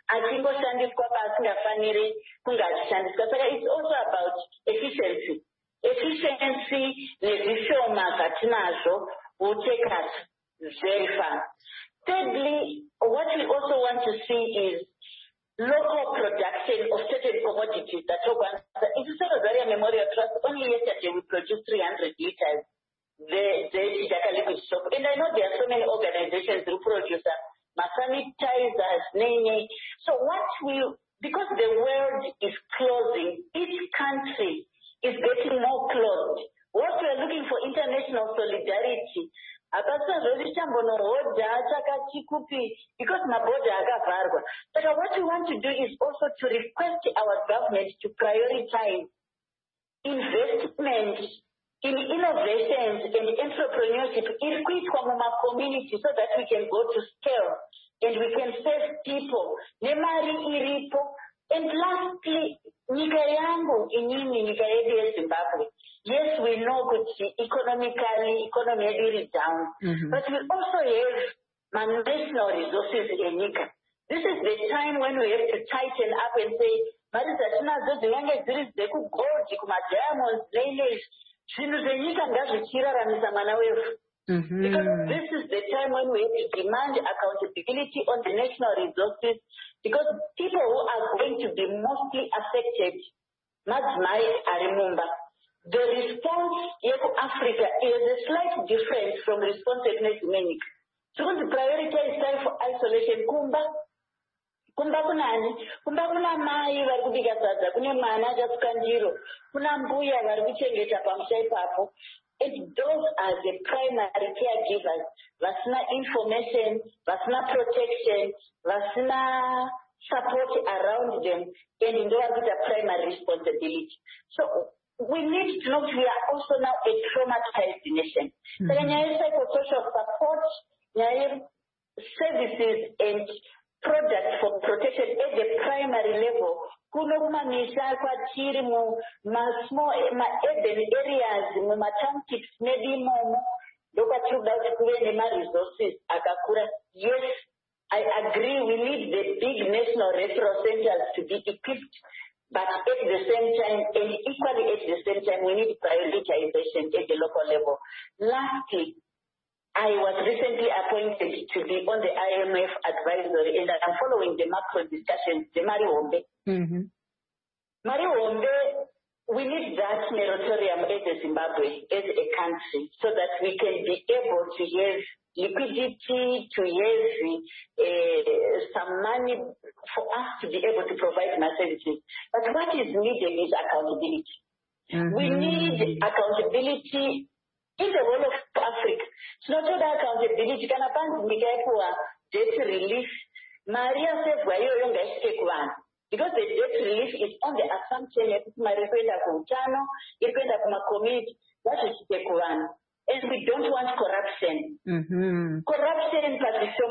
achingoshandiswa paasingafaniri kunge achishandiswa. Saka it's also about efficiency. Efficiency nezvishoma zvatinazvo will take us very far. Thirdly, what we also want to see is local production of certain commodities that talk about. If you say Rosaria Memorial Trust, only yesterday we produced three hundred liters. The, the Chidaka liquid soap. And I know there are so many organizations who produce uh, sanitizers, nene. So what we, because the world is closing, each country is getting more closed. What we are looking for international solidarity. Because my border agavarwa. But what we want to do is also to request our government to prioritize investment in innovations and entrepreneurship in our community so that we can go to scale and we can save people. Nemari iripo. And lastly, nika yangu inini nika yedu ya Zimbabwe. Yes, we know that economically, economy is down, mm-hmm. but we also have national resources in Nika. This is the time when we have to tighten up and say, Marisa, the youngest there is the good gold, kuma diamonds, ladies, mm-hmm. because this is the time when we have to demand accountability on the national resources, because people who are going to be mostly affected, Mazmai Arimumba. The response to Africa is a slight difference from response to Ethnic. So the prioritize time for isolation. Kumba, kumba kunani, kumba kuna mai varikubiga sasa, kuna manager kanjiro, kuna mbuya varikuchengeta pamusai papo. And those are the primary caregivers. Vasna information, vasna protection, vasna support around them, and in order to primary responsibility. So we need to know we are also now a traumatized nation. Mm-hmm. So there is psychosocial support, there is services and products for protection at the primary level. Kunoma misha kwa chiri mu ma small ma urban areas mu ma townships maybe momo loka chuda kuwe ma resources akakura. Yes, I agree we need the big national referral centers to be equipped. But at the same time, and equally at the same time, we need prioritization at the local level. Lastly, I was recently appointed to be on the I M F advisory, and I'm following the macro discussions, the Mari Wombe. Mm-hmm. Mari Wombe, we need that moratorium as a Zimbabwe, as a country, so that we can be able to have liquidity, to have uh, some money for us to be able to provide my services. But what is needed is accountability. Mm-hmm. We need accountability in the whole of Africa. It's not only accountability, can happen debt relief. Maria said, why you don't take one? Because the debt relief is on the assumption that Maria Kwenda Kuchano, Kwenda Kuma community, that is take one. And we don't want corruption. Mm-hmm. Corruption in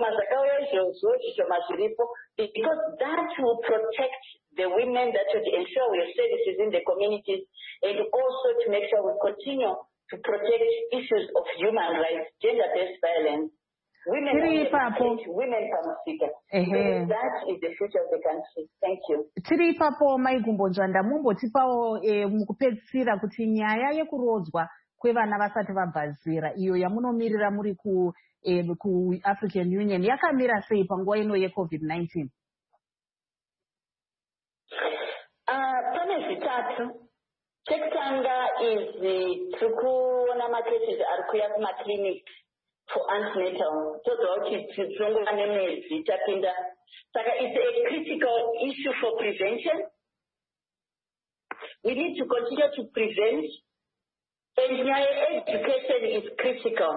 because that will protect the women, that will ensure we have services in the communities, and also to make sure we continue to protect issues of human rights, gender-based violence, women women pamusika. Uh-huh. That is the future of the country. Thank you. Tiri papo maigumbonzvanda mumbotipawo mukupedzisira kuti nyaya yekurodzwa kwevana vasati vabvazira iyo yamunomirira muri ku eh, ku African Union yakamira sei panguva ino yeCovid nineteen? Uh, pane zvitatu. Chekutanga is tikuona macases ari kuuya kumaclinic for antenatal. Tozwa kuti tinongova nemwedzi tapinda. Saka it's a critical issue for prevention. We need to continue to prevent. And education is critical.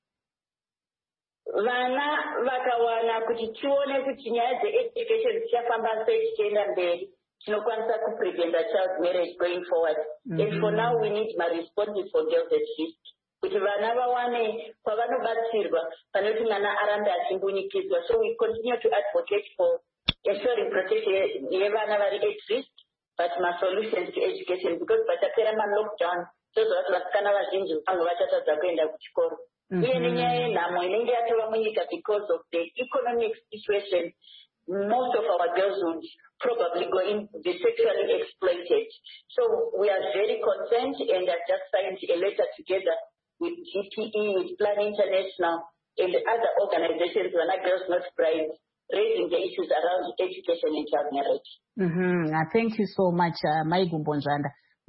Vana vakawana kuti tione kuti nyaya dzeeducation dzichafamba sei tichienda mberi tinokwanisa kuprevent child marriage going forward. Mm-hmm. And for now we need my responses for girls at risk. Kuti vana vawane kwavanobatsirwa pane kuti mwana arambe achimbunyikizwa. So we continue to advocate for ensuring protection yevana vari at risk, but my solutions to education, because patapera ma lockdown tozoti vasikana vazhinji vangu vachatadza kuenda kuchikoro. Uye nenyaya yenhamo inenge yatova munyika because of the economic situation most of our girls would probably go in be sexually exploited. So we are very concerned, and I've just signed a letter together with G P E, with Plan International, and other organizations, Wana Girls Not Brides, raising the issues around education and child marriage. Mm-hmm. Uh, thank you so much, uh, Maigu Mbonjanda.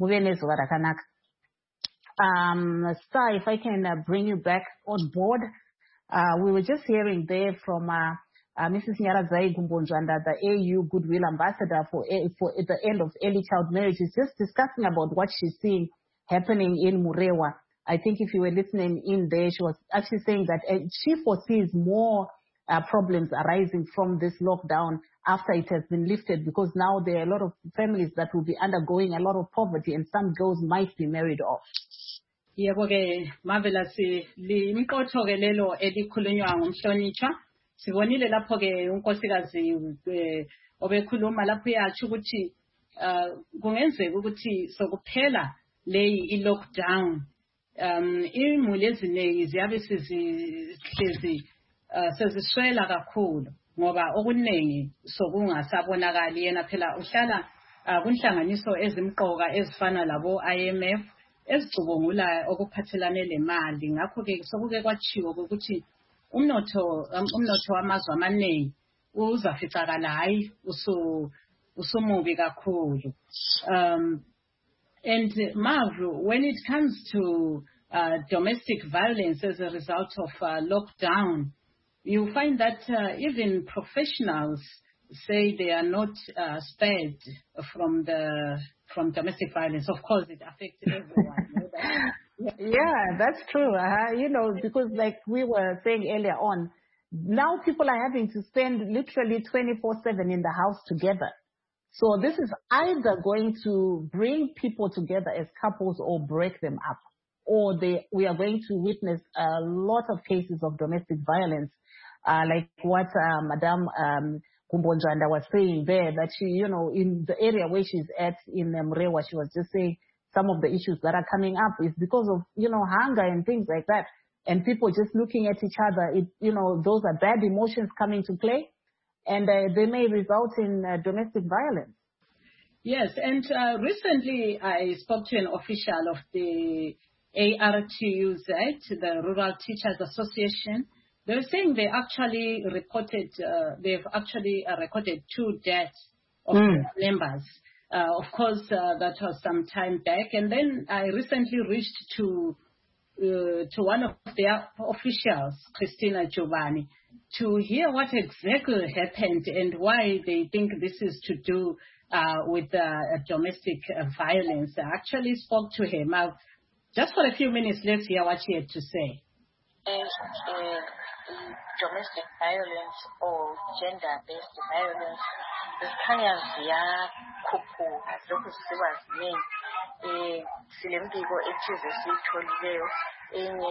Um, Star, if I can uh, bring you back on board. Uh, we were just hearing there from uh, uh, Missus Nyaradzayi Gumbonjanda, the A U Goodwill Ambassador for, a, for the end of early child marriage, is just discussing about what she's seeing happening in Murewa. I think if you were listening in there, she was actually saying that uh, she foresees more uh, problems arising from this lockdown after it has been lifted, because now there are a lot of families that will be undergoing a lot of poverty, and some girls might be married off. Yebo ke Marvelous linkotho ke lelo elikhulunywa ngumhlonitshwa. Sibonile lapho ke unkosikazi obekhuluma lapho yathi ukuthi kungenzeka ukuthi sokuphela leyi i lockdown um imuli eziningi ziyabe sizihlezi seziswela kakhulu ngoba okuningi sokungasabonakali. Yena phela uhlala kunhlanganiso ezimqoka ezifana labo I M F ezicubungula okuphathelane lemali. Ngakho ke sokuke kwachiwo ukuthi umnotho umnotho wamazwe amaningi uzaficakala hayi usu usumubi kakhulu. Um and Marv, when it comes to uh, domestic violence as a result of uh, lockdown, you find that uh, even professionals say they are not uh, spared from the from domestic violence. Of course, it affects everyone. You know, that, yeah. yeah, that's true. Uh, you know, because like we were saying earlier on, now people are having to spend literally twenty-four seven in the house together. So this is either going to bring people together as couples or break them up, or they we are going to witness a lot of cases of domestic violence, uh, like what uh, Madame um, Gumbonjanda was saying there, that she, you know, in the area where she's at in Murewa, she was just saying some of the issues that are coming up is because of, you know, hunger and things like that. And people just looking at each other, it, you know, those are bad emotions coming to play, and uh, they may result in uh, domestic violence. Yes, and uh, recently I spoke to an official of the A R T U Z, the Rural Teachers Association. They were saying they actually reported, uh, they've actually uh, recorded two deaths of mm. members. Uh, of course, uh, that was some time back. And then I recently reached to uh, to one of their officials, Christina Giovanni, to hear what exactly happened and why they think this is to do uh, with uh, domestic uh, violence. I actually spoke to him. Uh, just for a few minutes, let's hear what he had to say. And, uh, domestic violence or gender-based violence zikhanya ziyakhuphuka lokhu zisiba ziningi. Eh silembiko ethize siyitholileyo enye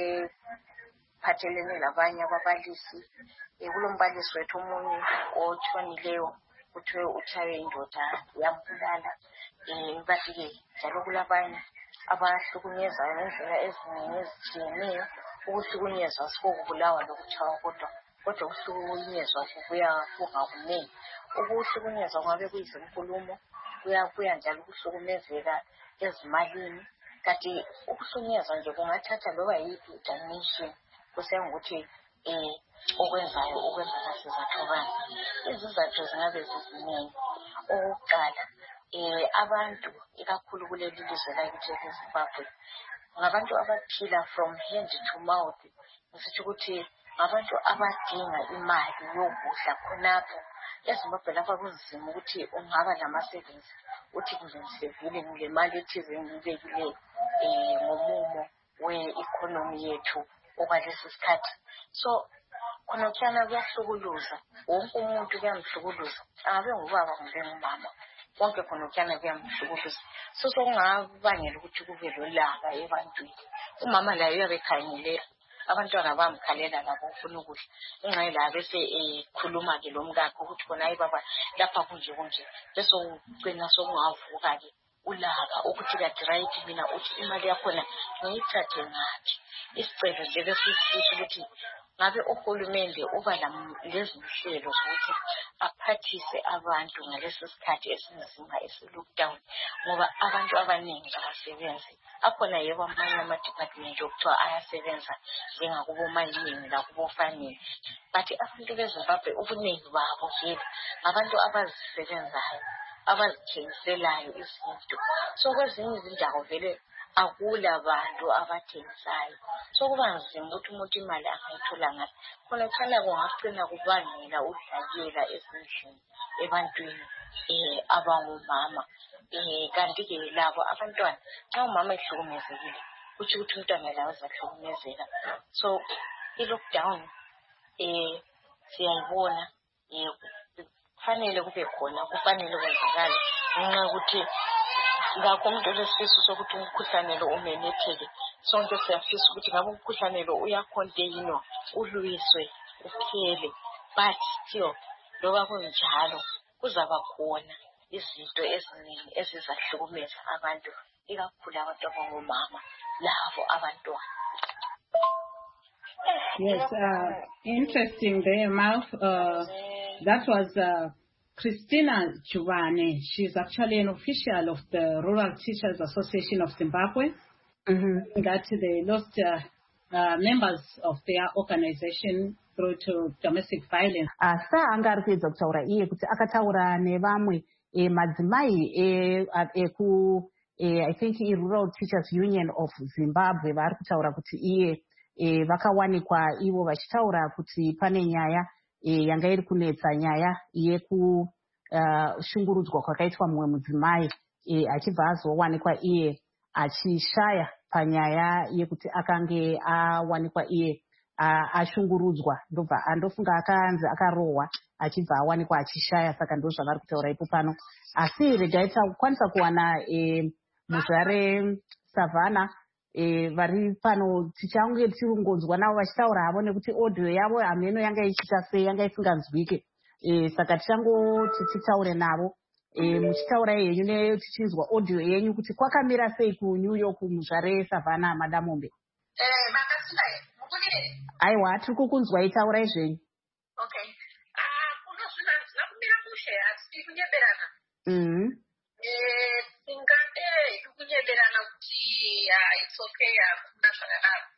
ephathelene labanye ababalisi kulombalisi wethu omunye otshonileyo kuthiwe uchaye indoda yambulala. Eh bathi ke njalo kulabanye abahlukunyezayo ngendlela eziningi ezitshiyeneyo. Ukuhlukunyezwa sikubulawa lokuchawa kodwa kodwa ukuhlukunyezwa kubuya kungakunengi. Ukuhlukunyezwa ngabe kuyizinkulumo kuyabuya njalo ukuhlukumezeka ezimalini. Kanti ukuhlukunyezwa nje kungathatha loba yiphi dimension kusengukuthi eh okwenzayo okwenza kasizathoba. Izizathu zingabe ziziningi. Okokuqala eh abantu ikakhulu kuleli lizwe lakithi eZimbabwe ngabantu abaphila from hand to mouth. Ngisho ukuthi abantu abadinga imali yokudla khonapho eZimbabwe lapha kunzima ukuthi ungaba nama savings uthi ngisevile ngemali ethize ngibekileyo eh ngomumo we-economy yethu okwalesi sikhathi. So khona kuthana kuyahlukuluza, wonke umuntu kuyamhlukuluza, angabe ngubaba kumbe ngumama, wonke khona kuthana kuyamhlukuluza. So sokungabangela ukuthi kube lolaka ebantwini. Umama laye uyabekhangile abantwana bamkhalela labo ufuna ukudla. Ingqayi la bese ekhuluma ke lo mkakhe ukuthi khona hayi baba lapha kunje kunje. Bese ugcina sokungavuka ke ulaka ukuthi ka right mina uthi imali yakho na ngiyithathe ngathi. Isicelo nje lesisithi ukuthi ngabe uhulumende uba lezi nhlelo zokuthi aphathise abantu ngalesi sikhathi esinzima esi-lockdown ngoba abantu abaningi abasebenzi. Akhona yebo amanye ama-department okuthiwa ayasebenza njengakubo mayini lakubo fanele, but abantu beZimbabwe ubuningi babo vele ngabantu abazisebenzayo abazithengiselayo izinto. So kwezinye izindawo vele akula bantu abathengisayo, so kuba nzima ukuthi umuntu imali angayithola ngaphi. Khona thana kungagcina kubangela udlakela ezindlini ebantwini um abangomama. um Kanti-ke labo abantwana xa umama ehlukumezekile kutsho ukuthi umntwana lawo uzahlukumezeka. So i-lockdown um siyayibona um kufanele kube khona, kufanele kwenzakale ngenxa yokuthi ngakho umuntu olesifiso sokuthi umkhuhlane lo umemetheke. Sonke siyafisa ukuthi ngabe umkhuhlane lo uyakhontenwa, ulwiswe, uphele, but still loba kunjalo kuzaba khona izinto eziningi ezizahlukumeza abantu, ikakhulu abantu abangomama labo abantwana. Yes, uh, interesting there, Mal. Uh, that was uh, Christina Juvane. She's actually an official of the Rural Teachers Association of Zimbabwe. Mm-hmm. That they lost uh, uh, members of their organization through to domestic violence. Asa angari kuedza kutaura iye kuti akataura nevamwe e, madzimai e, e, ku e, I think i Rural Teachers Union of Zimbabwe vari kutaura kuti iye e, vakawanikwa ivo vachitaura kuti pane nyaya e, yanga iri kunetsa nyaya yeku uh, shungurudzwa kwakaitwa mumwe mudzimai e, achibva azowanikwa iye achishaya panyaya yekuti akange awanikwa iye ashungurudzwa. Ndobva andofunga akanzi akarohwa achibva awanikwa achishaya, saka ndo zvavari kutaura ipo pano. Asi regai takwanisa kuwana e, muzvare Savannah e, vari pano tichange tirungonzwa navo vachitaura havo nekuti audio yavo hameno yanga ichita sei, yanga isinganzwike. E, saka tichangoti titaure navo e, muchitaura yenyu tichizwa audio yenyu kuti kwakamira sei ku New York muzvare Savannah Madamombe. Eh, makasinaye aiwa tiri kukunzwai, taurai zvenyu. Okay. Ah, kunosvina zvisina kumira mushe asi tiri kunyeberana. Mhm. Eh, tingade tiri kunyeberana kuti ah it's okay hakuna zvakanaka.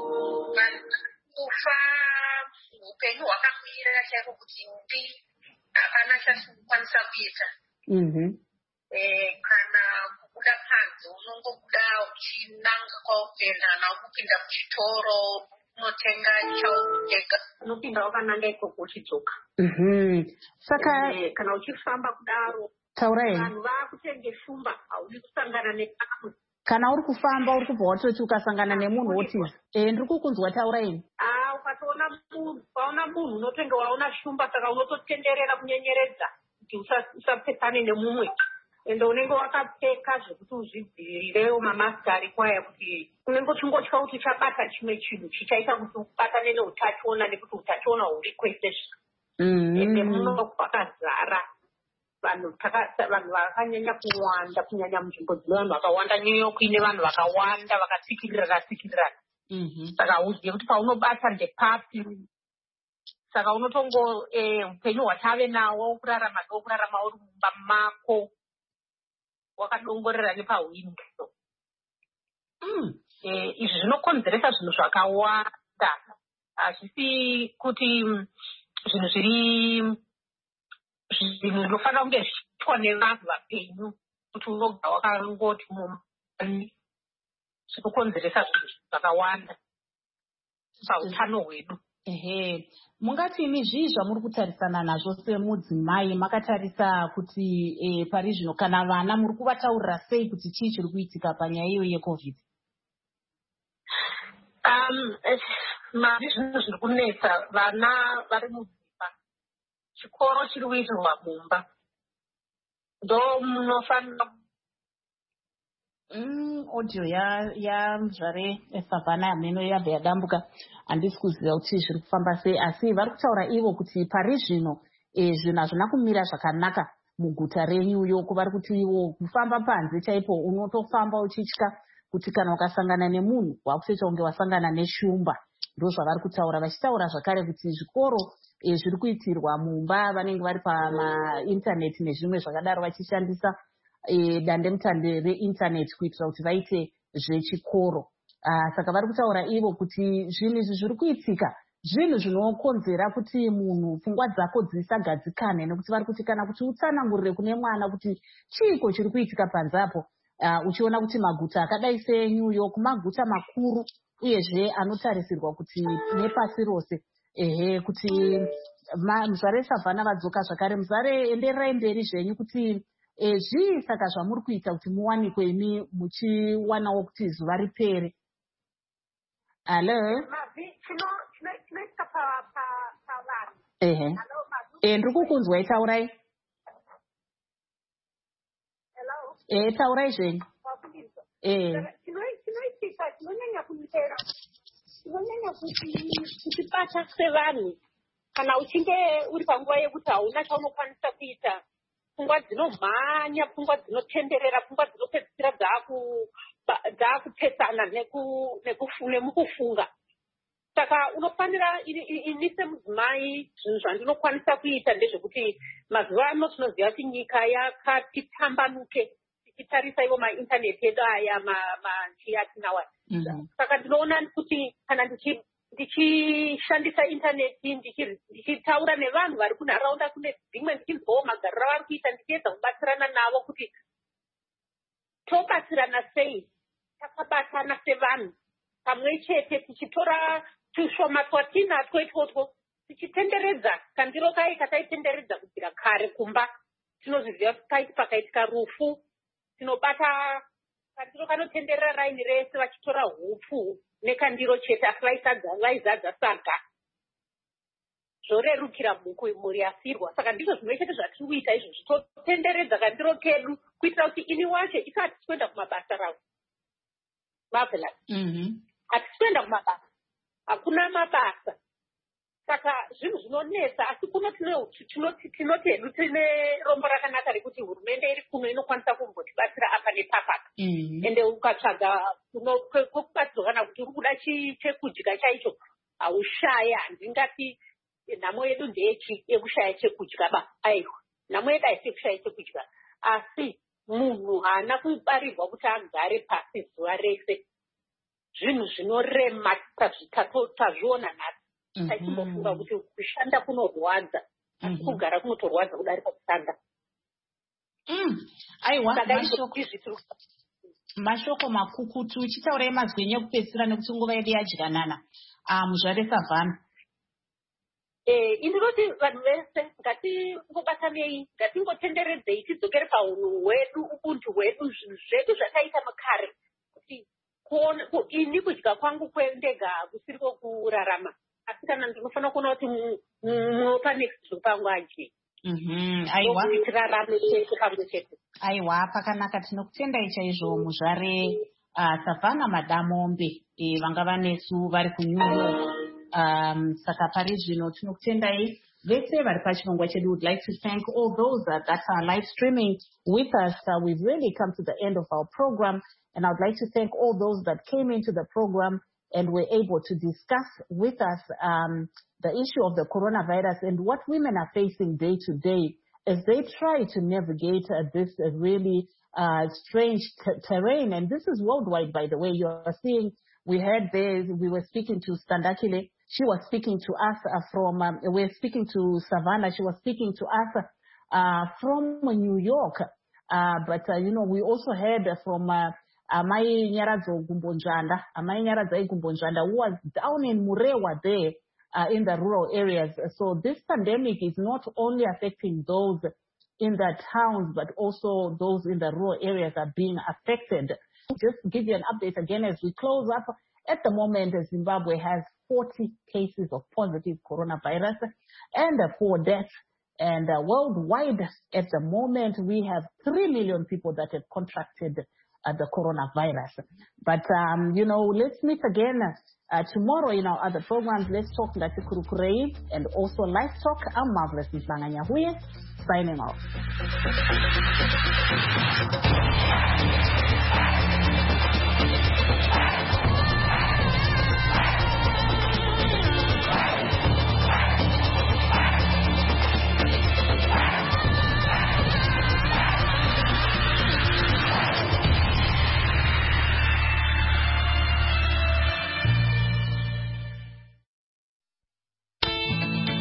Kufa upenyu hwakamira chaiko kuti mbi hapana chakukwanisa kuita. Mhm. Eh, kana kubuda panze unongobuda uchinanga kwaupendana kupinda muchitoro unotenga chauteka unopinda wakananga ikoko uchidzoka. Mhm. Saka eh, kana uchifamba kudaro taurai vanhu vakutenga shumba haudi kusangana nepamwe. Kana uri kufamba uri kubva watoti ukasangana nemunhu wotiza e, ndiri kukunzwa, tauraini. Ah, ukatoona munhu ukaona munhu unotenga waona shumba saka unototenderera kunyenyeredza kuti usapfekane nemumwe. Ende unenge wakapfeka zvekuti uzvidzivirire mamasika ari kwaya kuti unenge uchingotya kuti chabata chimwe chinhu chichaita kuti ubatane neutachiona nekuti utachiona huri kwese zvika. Ende muno kwakazara vanhu vanhu vakanyanya kuwanda kunyanya munzvimbo dzine vanhu vakawanda. New York ine vanhu vakawanda vakatsikirira tsikirira. Saka uziye kuti paunobata ndepapi. Saka unotongo upenyu hwatave nawo kurarama ndokurarama uri mumba mako wakadongorera nepahwindo. Mm. Eh, izvi zvinokonzeresa zvinhu zvakawanda. Hazvisi kuti zvinhu zviri zvinhu zvinofanira kunge zviitwa nevanhu vapenyu kuti unogara wakangoti mumani. Zvinokonzeresa zvinhu zvakawanda pautano hwedu. Ehe, mungati imi zvii zvamuri kutarisana nazvo semudzimai? Makatarisa kuti e, pari zvino kana vana muri kuvataurira sei kuti chii chiri kuitika panyaya iyo yeCovid? Um, mari zvinhu zviri kunetsa vana vari mudzimba, chikoro chiri kuitirwa mumba, ndo munofanira. Mm, audio ya ya mzvare Savannah meno yabva yadambuka, handisi kuziva kuti zviri kufamba sei, asi vari kutaura ivo kuti pari zvino e, zvinhu hazvina kumira zvakanaka muguta reNew York. Vari kuti ivo kufamba panze chaipo unotofamba uchitya kuti kana ukasangana nemunhu wakutoita kunge wasangana neshumba. ndozvavari kutaura, vachitaura zvakare kuti zvikoro zviri kuitirwa mumba vanenge vari pamaintaneti nezvimwe zvakadaro vachishandisa dandemutande reintaneti kuitira kuti vaite zvechikoro. Saka vari kutaura ivo kuti zvinhu izvi zviri kuitika zvinhu zvinokonzera kuti munhu pfungwa dzako dzisagadzikane, nekuti vari kuti kana kuti utsanangurire kune mwana kuti chiiko chiri kuitika panzapo. Uh, uchiona kuti maguta akadai seNew York maguta makuru uyezve anotarisirwa kuti nepasi rose ehe kuti muzvare Savannah vadzoka zvakare muzare endererai mberi zvenyu kuti e, zvii saka zvamuri kuita kuti muwanikwe imi muchiwanawo kuti zuva ripere. Hello? Ehe. Eh, ndiri kukunzwai, taurai. Eh, taurai zvenyu. Eh. Chinoitika chinonyanya kunitera. Chinonyanya kutibata sevanhu kana uchinge uri panguva yekuti hauna chaunokwanisa kuita. Pfungwa dzinomhanya, pfungwa dzinotenderera, pfungwa dzinopedzisira dzaakupesana nemukufunga. Saka unofanira ini semudzimai zvinhu zvandinokwanisa kuita ndezvekuti mazuva ano tinoziva kuti nyika yakati tambanuke tichitarisa ivo maintaneti edu aya manchiyatinawa. Saka ndinoona kuti kana ndichishandisa intaneti ndichitaura nevanhu vari kunharaunda kune dzimwe ndichizwawo magariro avari kuita ndichiedza kubatsirana navo kuti tobatsirana sei, takabatana sevanhu pamwe chete tichitora tushoma twatinatwo itwotwo tichitenderedza kandiro kai kataitenderedza kubvira kare kumba. Tinozviziva kuti paiti pakaitika rufu tinobata kandiro kanotenderera raini rese vachitora hupfu nekandiro chete asi vaizadza saga zvorerukira muri yasirwa. Saka ndizvo zvimwe chete zvatiri kuita izvozvi, totenderedza kandiro kedu kuitira kuti ini wacho isati tichienda kumabasa ravo mavela hatisi kuenda kumabasa, hakuna mabasa. Saka zvinhu zvinonetsa asi kuno tinoti hedu tine rombo rakanaka rekuti hurumende iri kuno inokwanisa kumbotibatsira apa nepapaka. Ende ukatsvaga kwekubatsirwa kana kuti uri kuda chekudya chaicho haushaya. Handingati nhamo yedu ndeyekushaya chekudya ba, aiwa nhamo yedu haisi yekushaya chekudya, asi munhu haana kubarirwa kuti agare pasi zuva rese. Zvinhu zvinorema tazviona nhasi. Tachimbofunga kuti kushanda kunorwadza asi kugara kunotorwadza kudarika kushanda. Aiwa, mashoko makukutu chitaurai mazwenyu ekupedzisira nekuti nguva yedu yadyanana. Muzvare Savannah. Eh, indinoti vanhu vese ngatingobatanei, ngatingotenderedzei tidzokere paunhu hwedu, ubuntu hwedu, zvinhu zvedu zvakaita makare kuti ini kudya kwangu kwendega kusiriko kurarama. Asi kana ndinofanira kuona kuti munopa next zvopangu aje. Aiwa. Tirarame chete pamwe chete. Aiwa, pakanaka, tinokutendai chaizvo muzvare Savannah Madamombe vanga vanesu vari kunyuno. Um, saka pari zvino tinokutendai vese vari pachirongwa chedu. Would like to thank all those uh, that are live streaming with us. Uh, we've really come to the end of our program, and I would like to thank all those that came into the program and were able to discuss with us um, the issue of the coronavirus and what women are facing day to day as they try to navigate uh, this uh, really uh, strange t terrain. And this is worldwide, by the way. You are seeing, we heard there, we were speaking to Standakile. She was speaking to us uh, from, um, we were speaking to Savannah. She was speaking to us uh, from New York. Uh, but, uh, you know, we also heard from uh, Amai Nyaradzo Gumbonjanda, Amai Nyaradza Gumbonjanda, who was down in Murewa there uh, in the rural areas. So this pandemic is not only affecting those in the towns, but also those in the rural areas are being affected. Just to give you an update again as we close up, at the moment Zimbabwe has forty cases of positive coronavirus and uh, four deaths. And uh, worldwide at the moment we have three million people that have contracted Uh, the coronavirus. But, um, you know, let's meet again uh, tomorrow in our other programs. Let's talk Ngati Kurukurei and also Life Talk. I'm Marvelous Mslanganyahuye, signing off.